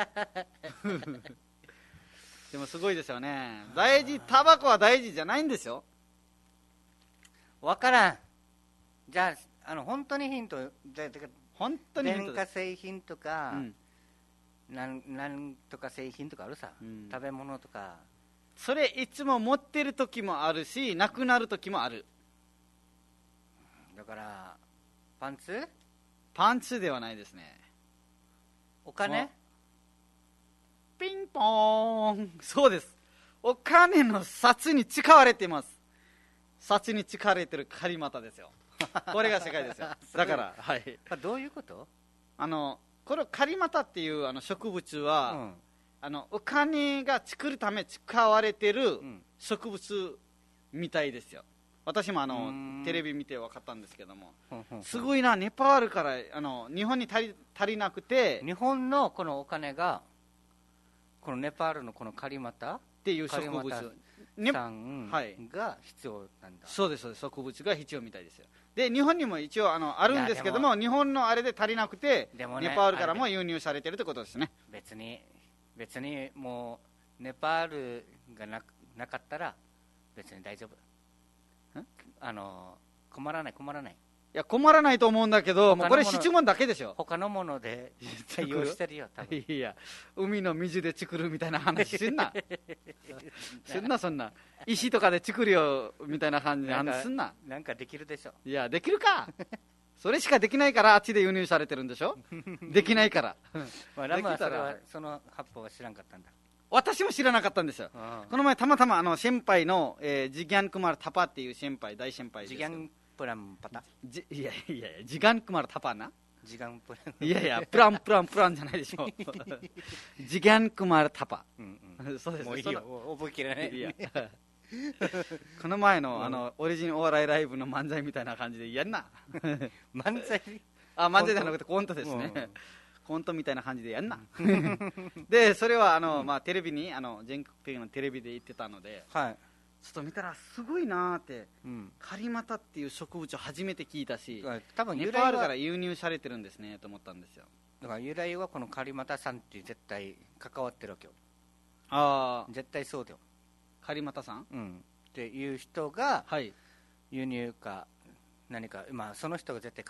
でもすごいですよね。大事、タバコは大事じゃないんですよ。 分からん。じゃあ、あの本当にヒントで、 本当にヒントです。 電化製品とか、うん、なんなんとか製品とかあるさ、うん、食べ物とか。 それいつも持ってる時もあるし、なくなる時もある。 だからパンツ？ パンツではないですね。 お金？ ピンポーン。そうです。お金の札に使われています。札に使われてるカリマタですよ。これが世界ですよ。だから、はい。 どういうこと？ あのこのカリマタっていうあの植物は、うん、あのお金が作るため使われてる植物みたいですよ。私もあのテレビ見て分かったんですけども、すごいな。ネパールからあの日本に足り、足りなくて、 日本のこのお金がこのネパールのこのカリマタっていう植物さんが必要なんだ。 そうです、そうです。植物が必要みたいですよ。で日本にも一応 あのあるんですけども、日本のあれで足りなくて、ね、ネパールからも輸入されてるってことですね。 別に別にもうネパールが な, なかったら別に大丈夫。あの困らない困らない。いや困らないと思うんだけど、もうこれ質問だけでしょ。 他のもので対応してるよ多分。 いや海の水で作るみたいな話すんなすんな。そんな石とかで作るよみたいな感じで話すんな。 なんかできるでしょ。 いやできるかそれしかできないからあっちで輸入されてるんでしょできないからまあラムはそれはその発泡は知らんかったんだ。 私も知らなかったんですよ。この前たまたまあの先輩の、えー、ジギャンクマルタパっていう先輩、大先輩です。 ジギャンプランパタじいやいやいやジガンクマルタパな。 ジガンプランいやいやプランプランプランじゃないでしょジギャンクマルタパ、うんうん、そうです。 もういいよ覚えきれない。いやこの前のあのオリジンお笑いライブの漫才みたいな感じでやんな漫才あ漫才じゃなくてコントですね、うん、コントみたいな感じでやんなでそれはあの、うんまあ、テレビにあの全国的なテレビで言ってたので、はい、ちょっと見たらすごいなーって、うん、カリマタっていう植物を初めて聞いたし、多分ネパールから輸入されてるんですねと思ったんですよ。 だから由来はこのカリマタさんって絶対関わってるわけよ。 ああ絶対そうだよ。 カリマタさん、 うん、っていう人が輸入か何か、まあ、その人が絶対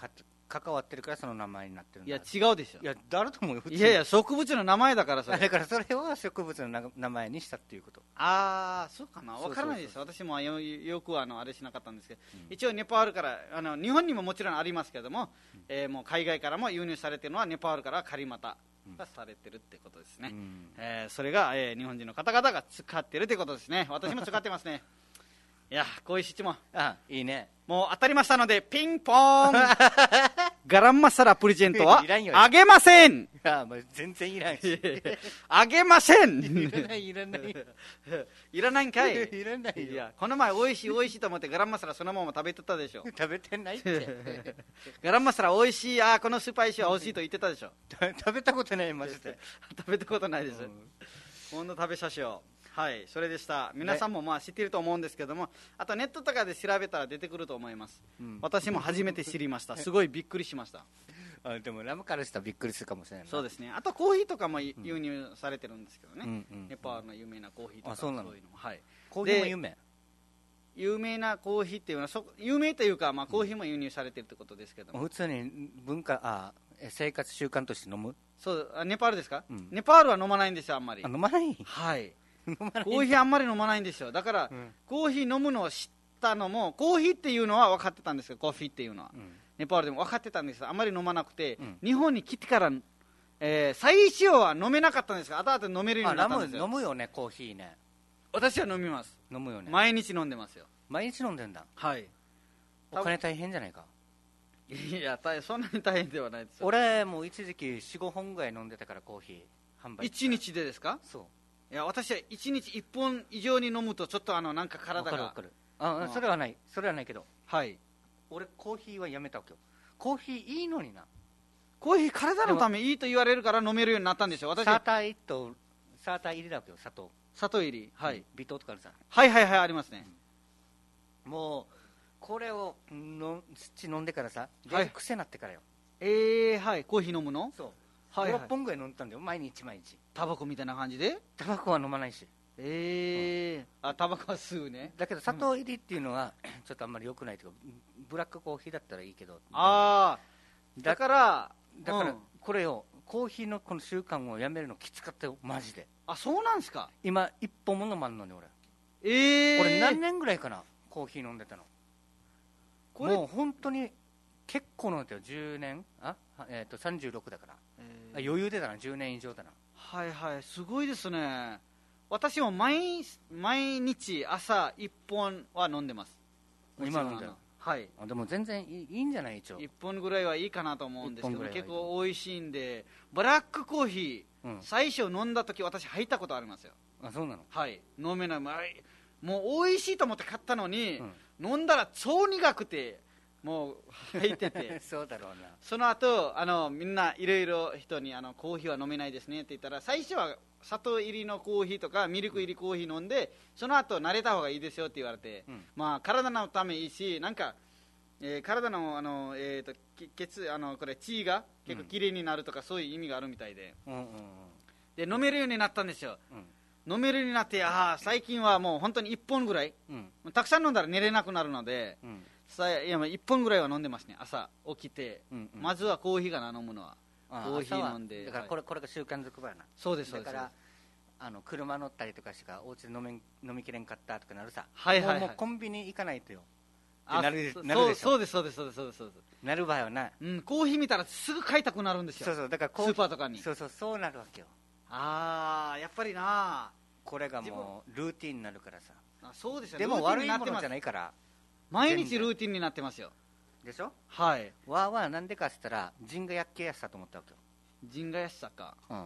関わってるからその名前になってるんいだ。 や違うでしょ。 いや誰と思うよ普通に。 いやいや植物の名前だからそれ。 だからそれは植物のな名前にしたっていうこと。 ああそうかな、 そうそうそうわからないです。私もよよくあのあれしなかったんですけど、うん、一応ネパールからあの日本にももちろんありますけども、うん、えー、もう海外からも輸入されているのはネパールからカリマタがされてるってことですね、うん、えー、それが、えー、日本人の方々が使ってるってことですね。私も使ってますね。いやこういう質問あいいね。 もう当たりましたのでピンポーンガランマサラプレゼントはあげません。 いやもう全然いらんしあげません。 いらないいらないいらないんかい。 いらないよ。 いやこの前おいしいおいしいと思ってガランマサラそのまま食べてたでしょ。 食べてないってガランマサラおいしい、あこのスパイシーはおいしいと言ってたでしょ。 食べたことないマジで食べたことないです、うん、今度食べさせよう。はい、それでした。皆さんもまあ知っていると思うんですけども、あとネットとかで調べたら出てくると思います、うん、私も初めて知りました。すごいびっくりしました。 あでもラムからしたらびっくりするかもしれない。 そうですね。あとコーヒーとかも輸入されてるんですけどね、うんうん、ネパールの有名なコーヒーとか、 あそうなの。 そういうのも、はい、 コーヒーも有名。 有名なコーヒーっていうのはそ有名というか、まあ、コーヒーも輸入されてるってことですけども、 うん、普通に文化あ生活習慣として飲む。 そうあネパールですか、うん、ネパールは飲まないんですよあんまり。 あ飲まない。 はいコーヒーあんまり飲まないんですよ。だから、うん、コーヒー飲むのを知ったのもコーヒーっていうのは分かってたんですよ。コーヒーっていうのは、うん、ネパールでも分かってたんですがあんまり飲まなくて、うん、日本に来てから、えー、最初は飲めなかったんですが後々飲めるようになったんですよ。 飲むよねコーヒーね。 私は飲みます。 飲むよね。 毎日飲んでますよ。 毎日飲んでんだ。 はい。 お金大変じゃないか。 いや大そんなに大変ではないですよ。 俺もう一時期 よん,ご 本ぐらい飲んでたからコーヒー販売。 いちにちでですか。 そう。 いや私はいちにちいっぽん以上に飲むとちょっとあのなんか体が分かる分かる。あ、うん、それはないそれはないけど、 はい、 俺コーヒーはやめたわけよ。コーヒーいいのにな。 コーヒー体のためいいと言われるから飲めるようになったんですよ。私サーター一とサーター入りだわけよ。砂糖砂糖入り、はい、 微糖とかあるさ。 はいはいはいありますね、 うん、もうこれをの土飲んでからさ、はい、癖になってからよ。 えー、はいコーヒー飲むの。 そうはいはい、ろっぽんぐらい飲んだんだよ毎日毎日。 タバコみたいな感じで。 タバコは飲まないし。 ええーうん、あタバコは吸うね。 だけど砂糖入りっていうのは、うん、ちょっとあんまり良くないというかブラックコーヒーだったらいいけど。 ああだからだから、うん、これをコーヒーのこの習慣をやめるのきつかったよマジで。 あそうなんですか。 今一本も飲まんのに俺。 ええー、 俺何年ぐらいかなコーヒー飲んでたの。これもう本当に結構飲んでたよ。じゅうねんあ、えー、とさんじゅうろくだから、えー、余裕でだなじゅうねん以上だな。 はいはいすごいですね。私も毎毎日朝いっぽんは飲んでます。 今飲んでる。 はい。 あでも全然いい、いいんじゃない一応。 いっぽんぐらいはいいかなと思うんですけど結構美味しいんで。ブラックコーヒー、うん、最初飲んだ時私入ったことありますよ。 あそうなの。 はい飲めない。もう美味しいと思って買ったのに、うん、飲んだら超苦くてもう入っててそうだろうな。 その後あのみんないろいろ人にあのコーヒーは飲めないですねって言ったら最初は砂糖入りのコーヒーとかミルク入りコーヒー飲んでその後慣れた方がいいですよって言われて、うん、まあ体のためいいしなんか、えー、体のあの、えー、と血あのこれ血が結構きれいになるとか、うん、そういう意味があるみたいで、うんうんうん、で飲めるようになったんですよ、うん、飲めるようになってあ最近はもう本当にいっぽんぐらい、うん、たくさん飲んだら寝れなくなるので、うんさいやいっぽんぐらいは飲んでますね。朝起きて、うんうん、まずはコーヒーがな飲むのはコーヒー飲んで。 だからこれ、はい、これが習慣づくばやな。 そうですそうです。 だからあの車乗ったりとかしかお家で飲めん飲みきれんかったとかなるさ。 はいはいはい、 もうもうコンビニ行かないとよ。 なるなるでしょ。そうですそうですそうですそうですそうです。 なる場合はな。 うん、コーヒー見たらすぐ買いたくなるんですよ。 そうそうだからスーパーとかに。 そうそうそうなるわけよ。 ああやっぱりな。 これがもうルーティーンになるからさ。 あそうですよ。 でも悪いものじゃないから。 毎日ルーティンになってますよ。 でしょ。 はいわーわーなんでかっつったら人がやっけやすさと思ったわけよ。 人がやすさか、うん、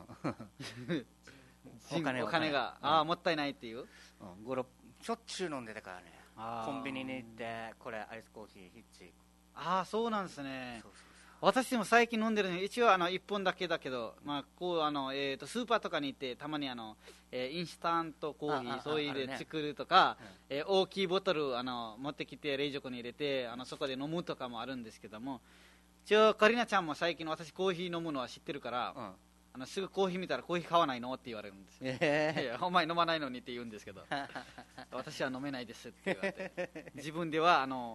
お金お金が、うん、ああもったいないっていう、うん、 ごろしょっちゅう飲んでたからね。コンビニに行ってこれアイスコーヒーヒッチ。 ああそうなんですね。そうそう私も最近飲んでるの一応あのいっぽんだけだけど、まあこうあのえー、とスーパーとかに行ってたまにあの、えー、インスタントコーヒーそういうで作るとか、ねえー、大きいボトルあの持ってきて冷蔵庫に入れてあのそこで飲むとかもあるんですけども一応カリナちゃんも最近私コーヒー飲むのは知ってるから、うん、あのすぐコーヒー見たらコーヒー買わないのって言われるんですよ、えー、いやお前飲まないのにって言うんですけど私は飲めないですって言われて自分ではあの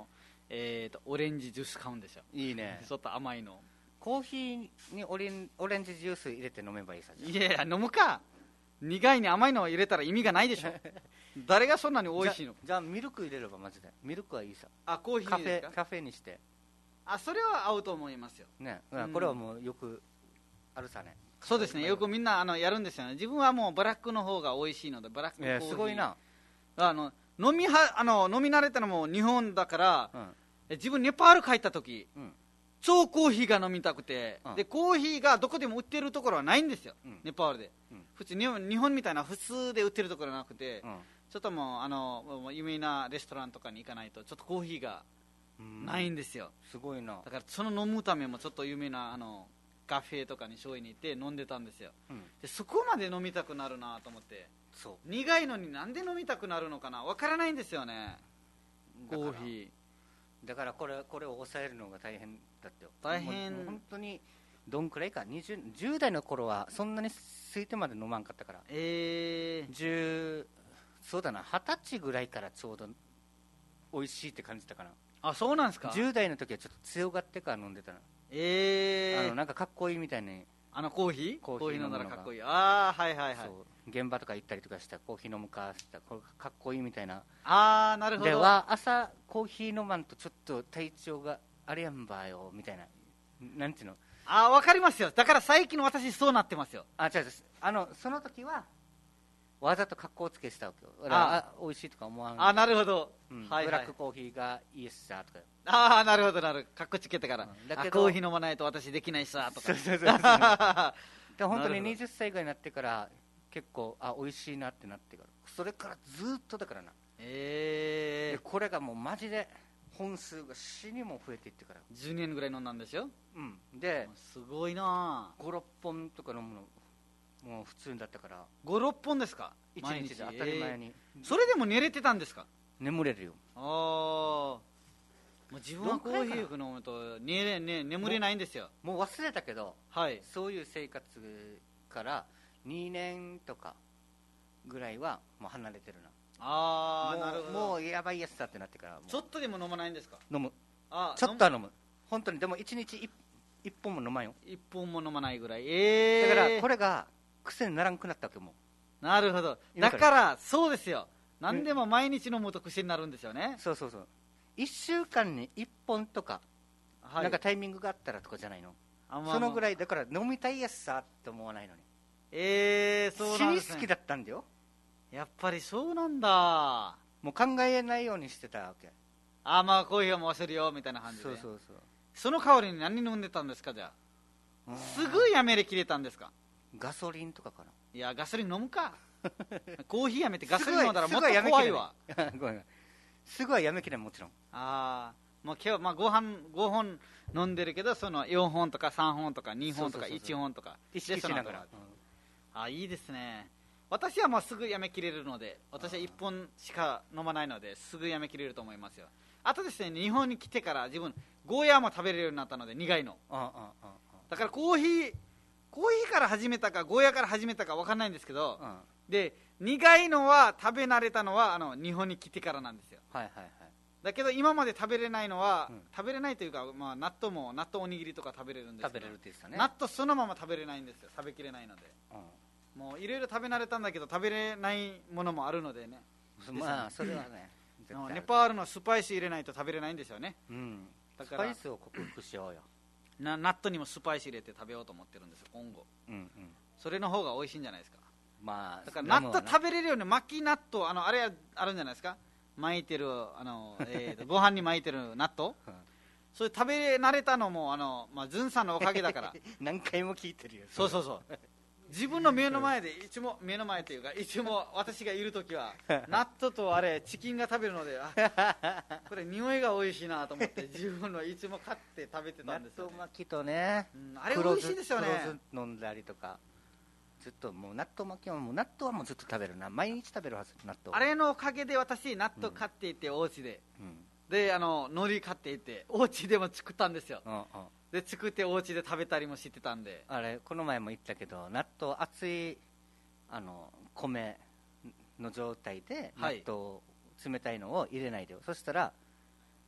えー、とオレンジジュース買うんですよ。 いいね。 ちょっと甘いの。 コーヒーにオレン、オレンジジュース入れて飲めばいいさ。 いやいや、飲むか。苦いに甘いのを入れたら意味がないでしょ。誰がそんなに美味しいの。 じゃ、じゃあミルク入れればマジで。ミルクはいいさ。 あ、コーヒーですか。 カフェ、カフェにして。 あ、それは合うと思いますよ。 ね、うん、これはもうよくあるさね。 そうですね、よくみんなあのやるんですよね。自分はもうブラックの方が美味しいので、ブラックコーヒー。 すごいな。 あの飲みはあの飲み慣れたのも日本だから、うん、自分ネパール帰った時、うん、超コーヒーが飲みたくて、うん、でコーヒーがどこでも売ってるところはないんですよ、うん、ネパールで、うん、普通に日本みたいな普通で売ってるところなくて、うん、ちょっともうあのもう有名なレストランとかに行かないとちょっとコーヒーがないんですよ。 すごいな。 だからその飲むためもちょっと有名なあのカフェとかに醤油に行って飲んでたんですよ、うん、でそこまで飲みたくなるなと思って。そう苦いのになんで飲みたくなるのかな分からないんですよね、コーヒー。 だからこれこれを抑えるのが大変だったよ。 大変。 もう本当にどんくらいか 20, じゅう代の頃はそんなに空いてまで飲まんかったから、 えー、 じゅうそうだなはたちぐらいからちょうど美味しいって感じたかな。 あ、そうなんですか。 じゅう代の時はちょっと強がってから飲んでたな。 えー、 あのなんかかっこいいみたいにあのコーヒーコーヒー飲んだらかっこいい。ああ、はいはいはい。そう現場とか行ったりとかしたらコーヒー飲むかしたらかっこいいみたいな。 ああ、なるほど。 では朝コーヒー飲まんとちょっと体調があれやんばよみたいな、なんていうの。 ああ、わかりますよ。だから最近の私そうなってますよ。 あ、違うです。あのその時はわざと格好つけしたわけよ。ああ、美味しいとか思わん。 あ、なるほど、 うんはいはい、ブラックコーヒーがいいっすさとか。 ああ、なるほどなるほど。格好つけてから、うん、だけどコーヒー飲まないと私できないさとか。そうそうそうそうで本当にはたちぐらいになってから結構あ美味しいなってなってからそれからずっとだからな。 えー、 でこれがもうマジで本数が死にも増えていってからじゅうねんぐらい飲んだんですよ。 うんですごいな。 ご、ろっぽんとか飲むのもう普通だったから。 ご、ろっぽんですか。 いちにちで当たり前に、 えー、それでも寝れてたんですか。 眠れるよ。 ああ、もう自分はコーヒー飲むと寝れ、ね、眠れないんですよ。 もう、もう忘れたけど、 はい、 そういう生活からにねんとかぐらいはもう離れてるな。 ああ、なるほど。 もうやばいやつだってなってからちょっとでも飲まないんですか。 飲む。 あちょっとは飲む。本当にでもいちにちいっぽんも飲まんよ。 いっぽんも飲まないぐらい。えー、 だからこれが癖にならんくなったわけも。 なるほど。だからそうですよ。何でも毎日飲むと癖になるんですよね。 そうそうそう。いっしゅうかんにいっぽんとか、はい、なんかタイミングがあったらとかじゃないの。あ、まあ、そのぐらいだから飲みたいやつさって思わないのに。 えー、そうなんですね。 死に好きだったんだよ。 やっぱりそうなんだ。 もう考えないようにしてたわけ。 あ、まあコーヒーはもう忘れようみたいな感じで。 そうそうそう。 その代わりに何飲んでたんですか。じゃあすぐやめれきれたんですか。 ガソリンとかかな。 いやガソリン飲むかコーヒーやめてガソリン飲んだらもっと怖いわ。 ごめんすぐはやめきれん。もちろん。 ああ、もう今日、まあ、ご飯ごほん飲んでるけどそのよんほんとかさんほんとかにほんとかいっぽんとか意識しながら、 うん、あ、いいですね。私はもうすぐやめきれるので、私はいっぽんしか飲まないのですぐやめきれると思いますよ。あとですね、日本に来てから自分ゴーヤーも食べれるようになったので、苦いの。ああああ、だからコーヒーコーヒーから始めたかゴーヤーから始めたか分かんないんですけど、うん、で苦いのは食べ慣れたのはあの日本に来てからなんですよ。 はいはいはい。 だけど今まで食べれないのは、うん、食べれないというか、まあ、納豆も納豆おにぎりとか食べれるんですけど、 食べれるって言ってたね。 納豆そのまま食べれないんですよ。食べきれないので、うん、もういろいろ食べ慣れたんだけど食べれないものもあるのでね。 まあそれはねネパールのスパイス入れないと食べれないんですよね、 うん、だからスパイスを克服しようよ。 な納豆にもスパイス入れて食べようと思ってるんですよ今後、うんうん、それの方が美味しいんじゃないですか。まあだから納豆食べれるように巻き納豆、あのあれあるんじゃないですか。巻いてるあの、えー、ご飯に巻いてる納豆それ食べ慣れたのもあの、まあ、ズンさんのおかげだから何回も聞いてるよ。 そうそうそう自分の目の前でいつも目の前というかいつも私がいるときは納豆とあれチキンが食べるので、あこれ匂いが美味しいなと思って自分のいつも買って食べてたんですよ、ね、 納豆巻きとね、 うん、あれ美味しいですよね。 黒酢飲んだりとかずっともう納豆巻きはもう納豆はもうずっと食べるな。毎日食べるはず。納豆あれのおかげで私納豆買っていて、うん、お家で、うん、であの海苔買っていてお家でも作ったんですよ、うんうん、で作ってお家で食べたりもしてたんで。 あれこの前も言ったけど納豆熱いあの米の状態で納豆冷たいのを入れないでよ、はい、そしたら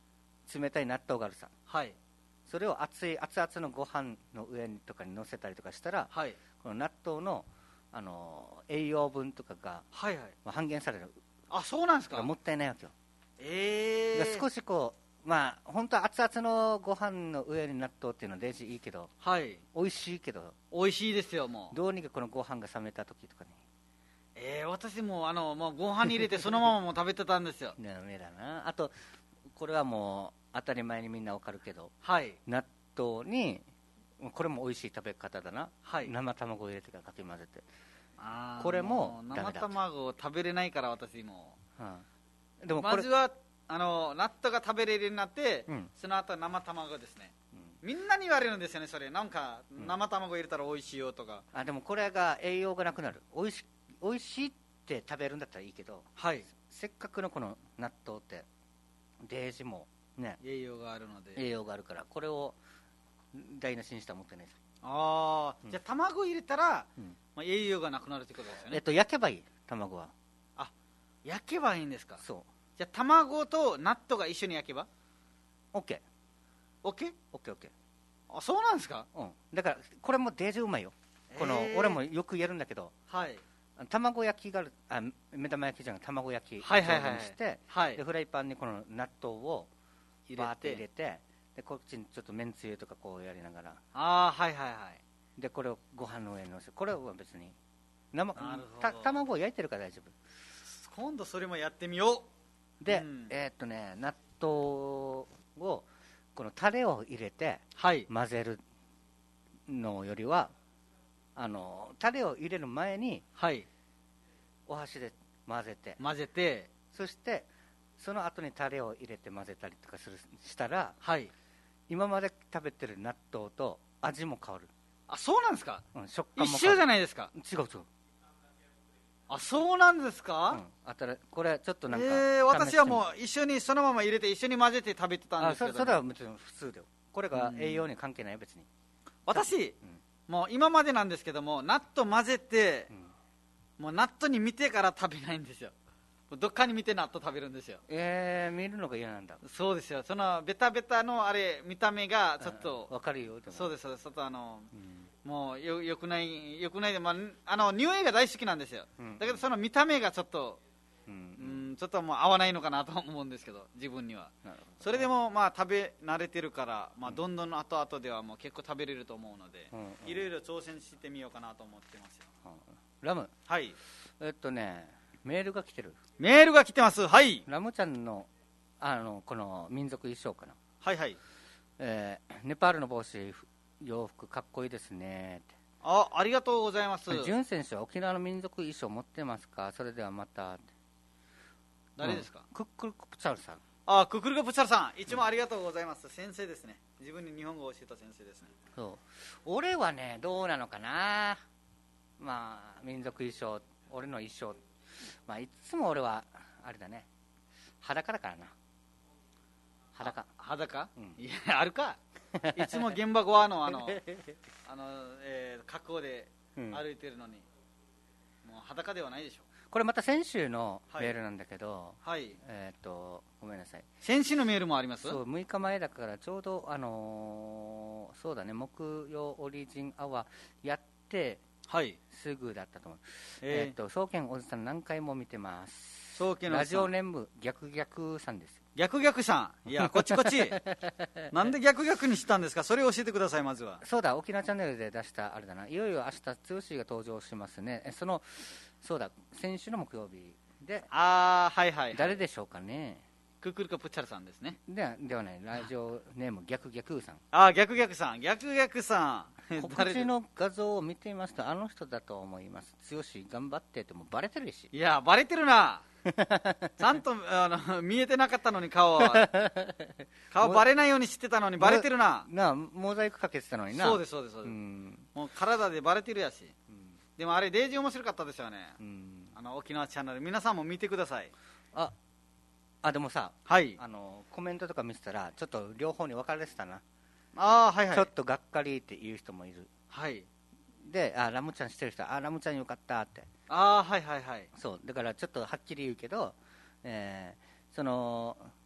冷たい納豆があるさ、 はい、 それを熱い熱々のご飯の上にとかに乗せたりとかしたら、 はい、 この納豆の、あの栄養分とかが、 はいはい、 まあ、半減される。 あ、そうなんですか。 もったいないわけよ。 えー、 少しこう、まあ本当は熱々のご飯の上に納豆っていうのはデージいいけど、 はい、 美味しいけど、 美味しいですよ。もうどうにかこのご飯が冷めた時とかに、 えー、私もあのもうご飯に入れてそのままも食べてたんですよ。 ダメだな。あとこれはもう当たり前にみんなわかるけど、 はい、 納豆にこれも美味しい食べ方だな、 はい、 生卵を入れてからかき混ぜて、 あこれもダメだ。 生卵を食べれないから私も、 うん、でもこれまずはあの納豆が食べれるようになって、うん、その後生卵ですね、うん、みんなに言われるんですよね。それなんか生卵入れたら美味しいよとか、 うん、あでもこれが栄養がなくなる。美味し美味しいって食べるんだったらいいけど、 はい、 せっかくのこの納豆ってデージもね、 栄養があるので、 栄養があるからこれを台無しにしたらもったいないです。 ああ、うん、じゃあ卵入れたら、うん、まあ、栄養がなくなるってことですよね。 えっと焼けばいい。卵はあ、焼けばいいんですか。 そう。 じゃあ卵と納豆が一緒に焼けば OK OK OK OK。 あ、そうなんですか。 うん。だからこれもデージうまいよ。この、えー、俺もよくやるんだけど、 はい、 卵焼きがある、あ、目玉焼きじゃなくて卵焼きをはいはいはいにして、 はい、 でフライパンにこの納豆をバーって入れて、でこっちにちょっとめんつゆとかこうやりながら、 あ、はいはいはい、 でこれをご飯の上にのせ、これは別に生た卵を焼いてるから大丈夫。 今度それもやってみようで、うん、えー、っとね納豆をこのタレを入れて混ぜるのよりは、はい、あのタレを入れる前に、 はい、 お箸で混ぜて混ぜて、 そしてその後にタレを入れて混ぜたりとかするしたら、 はい、 今まで食べてる納豆と味も変わる。 あ、そうなんですか。 うん、食感も一緒じゃないですか。 違う違う。 あ、そうなんですか。 うん、あたらこれちょっとなんか、 えー、私はもう一緒にそのまま入れて一緒に混ぜて食べてたんですけど、 あ、そ, それはもちろん普通だよ。これが栄養に関係ないよ別に。 私、うん、もう今までなんですけども、納豆混ぜて、うん、もう納豆に見てから食べないんですよ。どっかに見て納豆食べるんですよ。 えー、見るのが嫌なんだ。 そうですよ。そのベタベタのあれ見た目がちょっとわかるよ。でもそうですそうです。ちょっとあの、うん、もうよよくないよくないで、まあ、あの匂いが大好きなんですよ、うん、だけどその見た目がちょっと、うんうん、ちょっともう合わないのかなと思うんですけど、自分には。それでもまあ食べ慣れてるから、まあ、どんどん後々ではもう結構食べれると思うので、いろいろ挑戦してみようかなと思ってますよ。 ラム、 はい、 えっとねメールが来てる。 メールが来てます。はい、 ラムちゃんのあのこの民族衣装かな。 はいはい、 えー、ネパールの帽子洋服かっこいいですねって。 あ、ありがとうございます。 潤選手は沖縄の民族衣装持ってますか。それではまた。 誰ですか。 うん、クックルクプチャルさん。 あ、クックルクプチャルさん、いつもありがとうございます、うん、先生ですね。自分に日本語を教えた先生ですね。 そう、俺はねどうなのかな。まあ民族衣装、俺の衣装、まあいつも俺はあれだね、裸だからな。裸裸、 うん、 いやあるかいつも現場側のあのあの、えー、格好で歩いてるのに、うん、もう裸ではないでしょ。 これまた先週のメールなんだけど、 はい、 えっ、ー、とごめんなさい、 先週のメールもあります。 そうむいかまえだからちょうどあのー、そうだね、木曜オリジンアワーやってはいすぐだったと思う。 えー、 えっ、ー、と総研おじさん何回も見てます。 総研ラジオネーム逆逆さんです。 逆逆さん、いやこっちこっちなんで逆逆にしたんですか。それを教えてください。まずはそうだ、沖縄チャンネルで出したあれだな、いよいよ明日剛が登場しますね。えそのそうだ、先週の木曜日で、 あー、はいはい、はい、 誰でしょうかね。 クックルカプチャルさんですね。 ではではない、ラジオネーム逆逆さん。 あー、逆逆さん、逆逆さん告知の画像を見ていますとあの人だと思います。剛頑張ってってもバレてるし。 いやバレてるなちゃんとあの見えてなかったのに顔は顔バレないようにしてたのにバレてるな。 なあモザイクかけてたのにな。 そうですそうですそうです、うん、もう体でバレてるやし、うん、でもあれデージ面白かったですよね、うん、あの沖縄チャンネル皆さんも見てください。 ああでもさ、 はい、 あのコメントとか見てたらちょっと両方に分かれてたな。 あ、はいはい、 ちょっとがっかりっていう人もいる。 はいで、あラムちゃんしてる人、あラムちゃんよかったって。 あ、はいはいはい、 そうだからちょっとはっきり言うけど、えー、その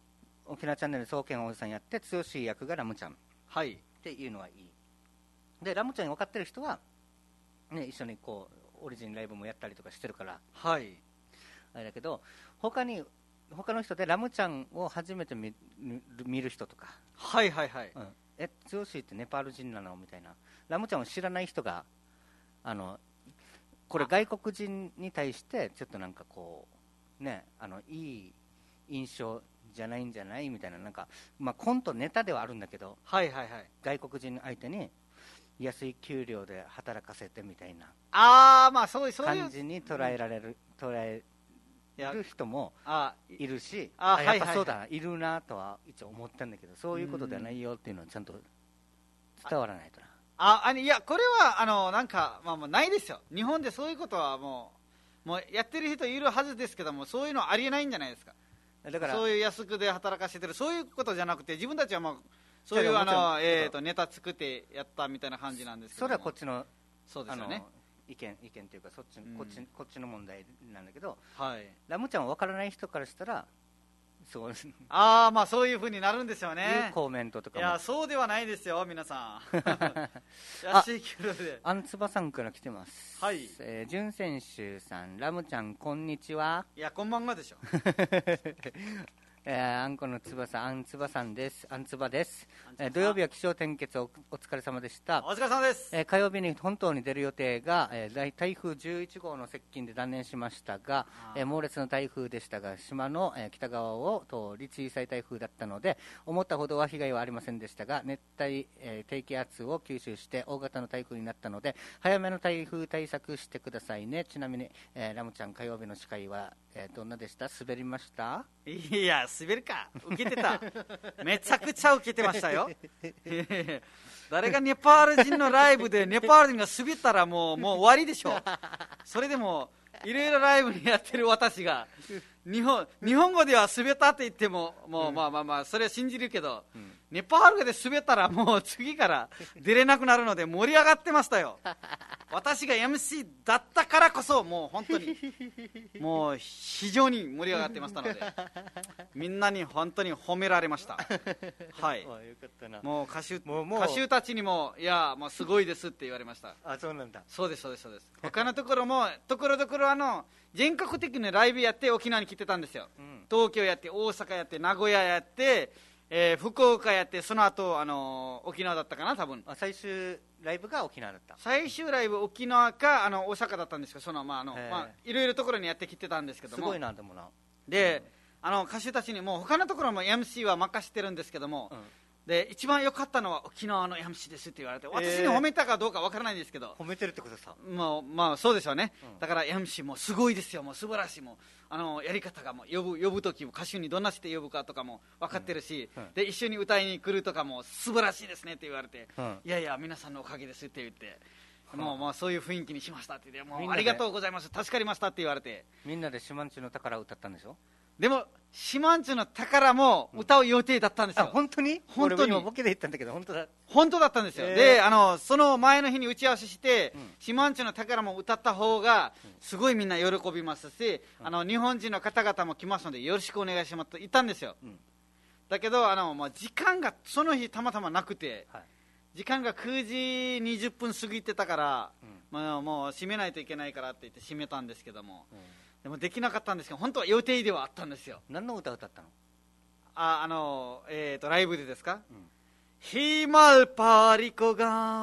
沖縄チャンネル総研おじさんやって剛役がラムちゃんっていうのはいい。でラムちゃんに分かってる人は、ね、一緒にこうオリジンライブもやったりとかしてるから、 はい、 あれだけど他に他の人でラムちゃんを初めて 見, 見る人とか、 はいはいはい、 うん、え剛ってネパール人なのみたいな、ラムちゃんを知らない人があのこれ外国人に対してちょっとなんかこうね、あのいい印象じゃないんじゃないみたいな、なんか、まあ、コントネタではあるんだけど、 はいはいはい、 外国人相手に安い給料で働かせてみたいなあー、まあそういう感じに捉えられる、捉える人もいるし、 ああやっぱそうだな、はいはいはい、いるなとは一応思ったんだけど、そういうことではないよっていうのはちゃんと伝わらないとな。 ああいやこれはあのなんか、まあ、もうないですよ、日本でそういうことはもう、もうやってる人いるはずですけども、そういうのはありえないんじゃないですか。だからそういう安くで働かせてる、そういうことじゃなくて、自分たちはもうそういうあの、えー、とネタ作ってやったみたいな感じなんですけども、 それはこっちの、 そうですよね、 意見意見というか、そっち、うん、こっちこっちの問題なんだけど、 はい、 ラムちゃんは分からない人からしたらそうああ、まあそういうふうになるんですよね。 いうコメントとかも。 いやそうではないですよ皆さん安い給料で。 あんつばさんから来てます。 はい、 えー、じゅん選手さん、ラムちゃんこんにちは。 いやこんばんはでしょえー、あんこのつばさん、あんつばさんです。あんつばです。えー、土曜日は気象転結 お, お疲れ様でした。 お疲れ様です。 えー、火曜日に本島に出る予定が、えー、台風じゅういち号の接近で断念しましたが、えー、猛烈な台風でしたが、島の、えー、北側を通り小さい台風だったので、思ったほどは被害はありませんでしたが、熱帯、えー、低気圧を吸収して大型の台風になったので、早めの台風対策してくださいね。ちなみに、えー、ラムちゃん火曜日の司会は、えー、どんなでした？滑りました？ いや滑るか、受けてためちゃくちゃ受けてましたよ誰がネパール人のライブでネパール人が滑ったらもう、もう終わりでしょ。それでもいろいろライブにやってる私が日本、日本語では滑ったって言っても、もう、うん、まあまあまあそれは信じるけど、うん、ネパール語で滑ったらもう次から出れなくなるので盛り上がってましたよ私が エムシー だったからこそ、もう本当にもう非常に盛り上がってましたのでみんなに本当に褒められましたはい、もう歌手、もうもう歌手たちにも、いやもうすごいですって言われました。 あ、そうなんだ。 そうですそうですそうです他のところもところどころあの全国的にライブやって沖縄に来てたんですよ、うん、東京やって大阪やって名古屋やって、えー、福岡やって、その後、あのー、沖縄だったかな多分。 あ、最終ライブが沖縄だった。 最終ライブ沖縄かあの大阪だったんですけど、そのまああの、まあ、いろいろところにやってきてたんですけども、 すごいなでもな。 で、うん、あの歌手たちにも他のところも エムシー は任せてるんですけども、うん、で一番良かったのは沖縄の エムシー ですって言われて、私に褒めたかどうかわからないんですけど、 褒めてるってことさ、 もうまあそうでしょうね、うん、だから エムシー もすごいですよ、もう素晴らしい、もうあのやり方がもう呼ぶ呼ぶ時も歌手にどんなして呼ぶかとかも分かってるし、うんうん、で一緒に歌いに来るとかも素晴らしいですねって言われて、うん、いやいや皆さんのおかげですって言って、もうまあそういう雰囲気にしましたって言って、もうありがとうございます助かりましたって言われて、 みんなでシマンチュの宝を歌ったんでしょ。 でもシマンチュの宝も歌う予定だったんですよ、 うん、あ本当に本当に俺もボケで言ったんだけど本当だ本当だったんですよ、えー、であのその前の日に打ち合わせして、うん、シマンチュの宝も歌った方がすごいみんな喜びますし、うん、あの日本人の方々も来ますのでよろしくお願いしますと言ったんですよ、うん、だけどあの、まあ、時間がその日たまたまなくて、はい、時間がくじにじゅっぷん過ぎてたから、うんまあ、もう閉めないといけないからって言って閉めたんですけども、うんでもできなかったんですけど、本当は予定ではあったんですよ。 何の歌を歌ったの？ あ、あの、えーと、ライブでですか？うん、Himal pariko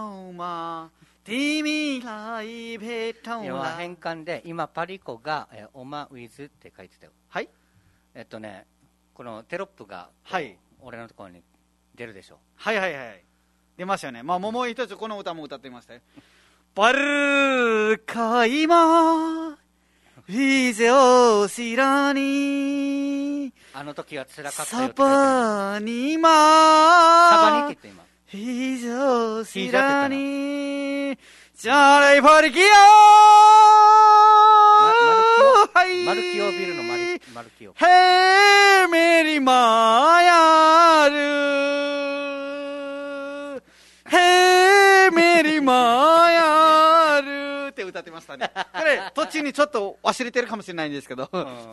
gauma timilai betau。 いや、変換で、今パリコが、えー、オマウィズって書いてたよ。 はい。 えっとね、このテロップが、 はい、 俺のところに出るでしょ。 はいはいはい。出ましたよね。まあ、もう一つこの歌も歌ってましたよ。バルカイマいぜおしらにあの時は辛かったよってサバにまサバにって言って今いぜおしらにじゃらいパリキヨマルキオビルのマルマルキオヘメリマヤルヘメリマヤルって歌ってましたね。これ途中にちょっと忘れてるかもしれないんですけど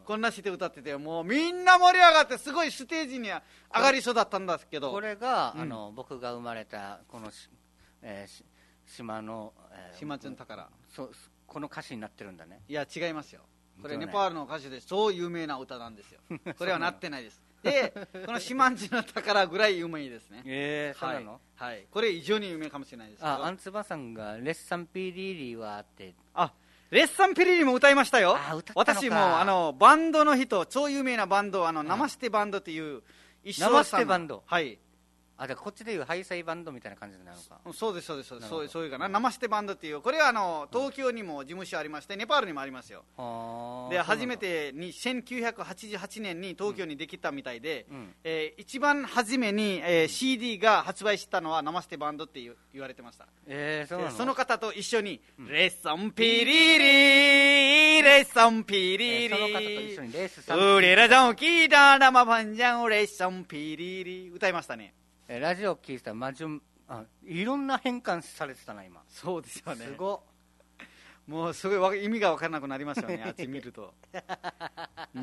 こんなして歌ってて、もうみんな盛り上がってすごいステージに上がりそうだったんですけど、 これが、うん、あの僕が生まれたこの、えー、島の、えー、 島津の宝、 そうこの歌詞になってるんだね。 いや違いますよ、これネパールの歌手で超有名な歌なんですよこれはなってないですでこの島んちの宝ぐらい有名ですね。 えー、そうなの、 はい、はい、これ以上に有名かもしれないですけど。 あ、アンツバさんがレッサンピリリはって、 あ、レッサンピリリも歌いましたよ。 あ、歌ったのか。 私もあのバンドの人、超有名なバンド、あのナマステバンドっていう一生さん、 ナマステバンド、 はい、 あ、じゃあこっちでいうハイサイバンドみたいな感じなのか。 そうですそうですそうです、そうそういうかな、ナマステバンドっていう、これはあの東京にも事務所ありまして、ネパールにもありますよ。で初めてにせんきゅうひゃくはちじゅうはちねんに東京にできたみたいで、うん、えー、一番初めに、えー、シーディー が発売したのはナマステバンドって言われてました。 えー、そうなの？ その方と一緒に、うん、レッサンピリリレッサンピリリ、えー、その方と一緒にレッサンピリリウレラジャンキーダーナマファンジャンレッサンピリリ歌いましたね。 ラジオ聞いたらマジュン、あ、いろんな変換されてたな今。 そうですよね。 すごもうすごい意味が分からなくなりますよねあっち見るとうん、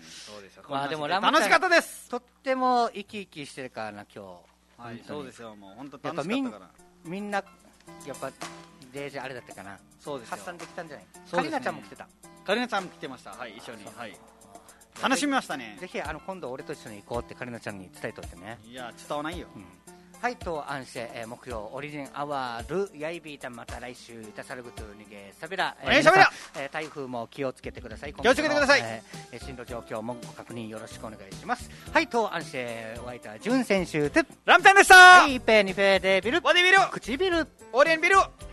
そうですよ。 まあでも楽しかったです。 とっても生き生きしてるからな今日。はい、そうですよ。もう本当楽しかったから。 みんなやっぱデージあれだったかな。 そうですよ。 発散できたんじゃない？ そうですね。 カリナちゃんも来てた。 カリナちゃんも来てました。はい、一緒に。はい。楽しみましたね。 ぜひあの今度俺と一緒に行こうってカリナちゃんに伝えといてね。 いや伝わないよ。うん、 はい、とアンシェ、えー、木曜オリジンアワールヤイビータ、また来週いたさるぐと逃げさびら、 えー、しゃべら、 えー、台風も気をつけてください。 気をつけてください。 えー、進路状況もご確認よろしくお願いします。はい、とアンシェワイター準選手とラムちゃんでした。 はい、ペーニペーデビルボディビル唇オリエンビル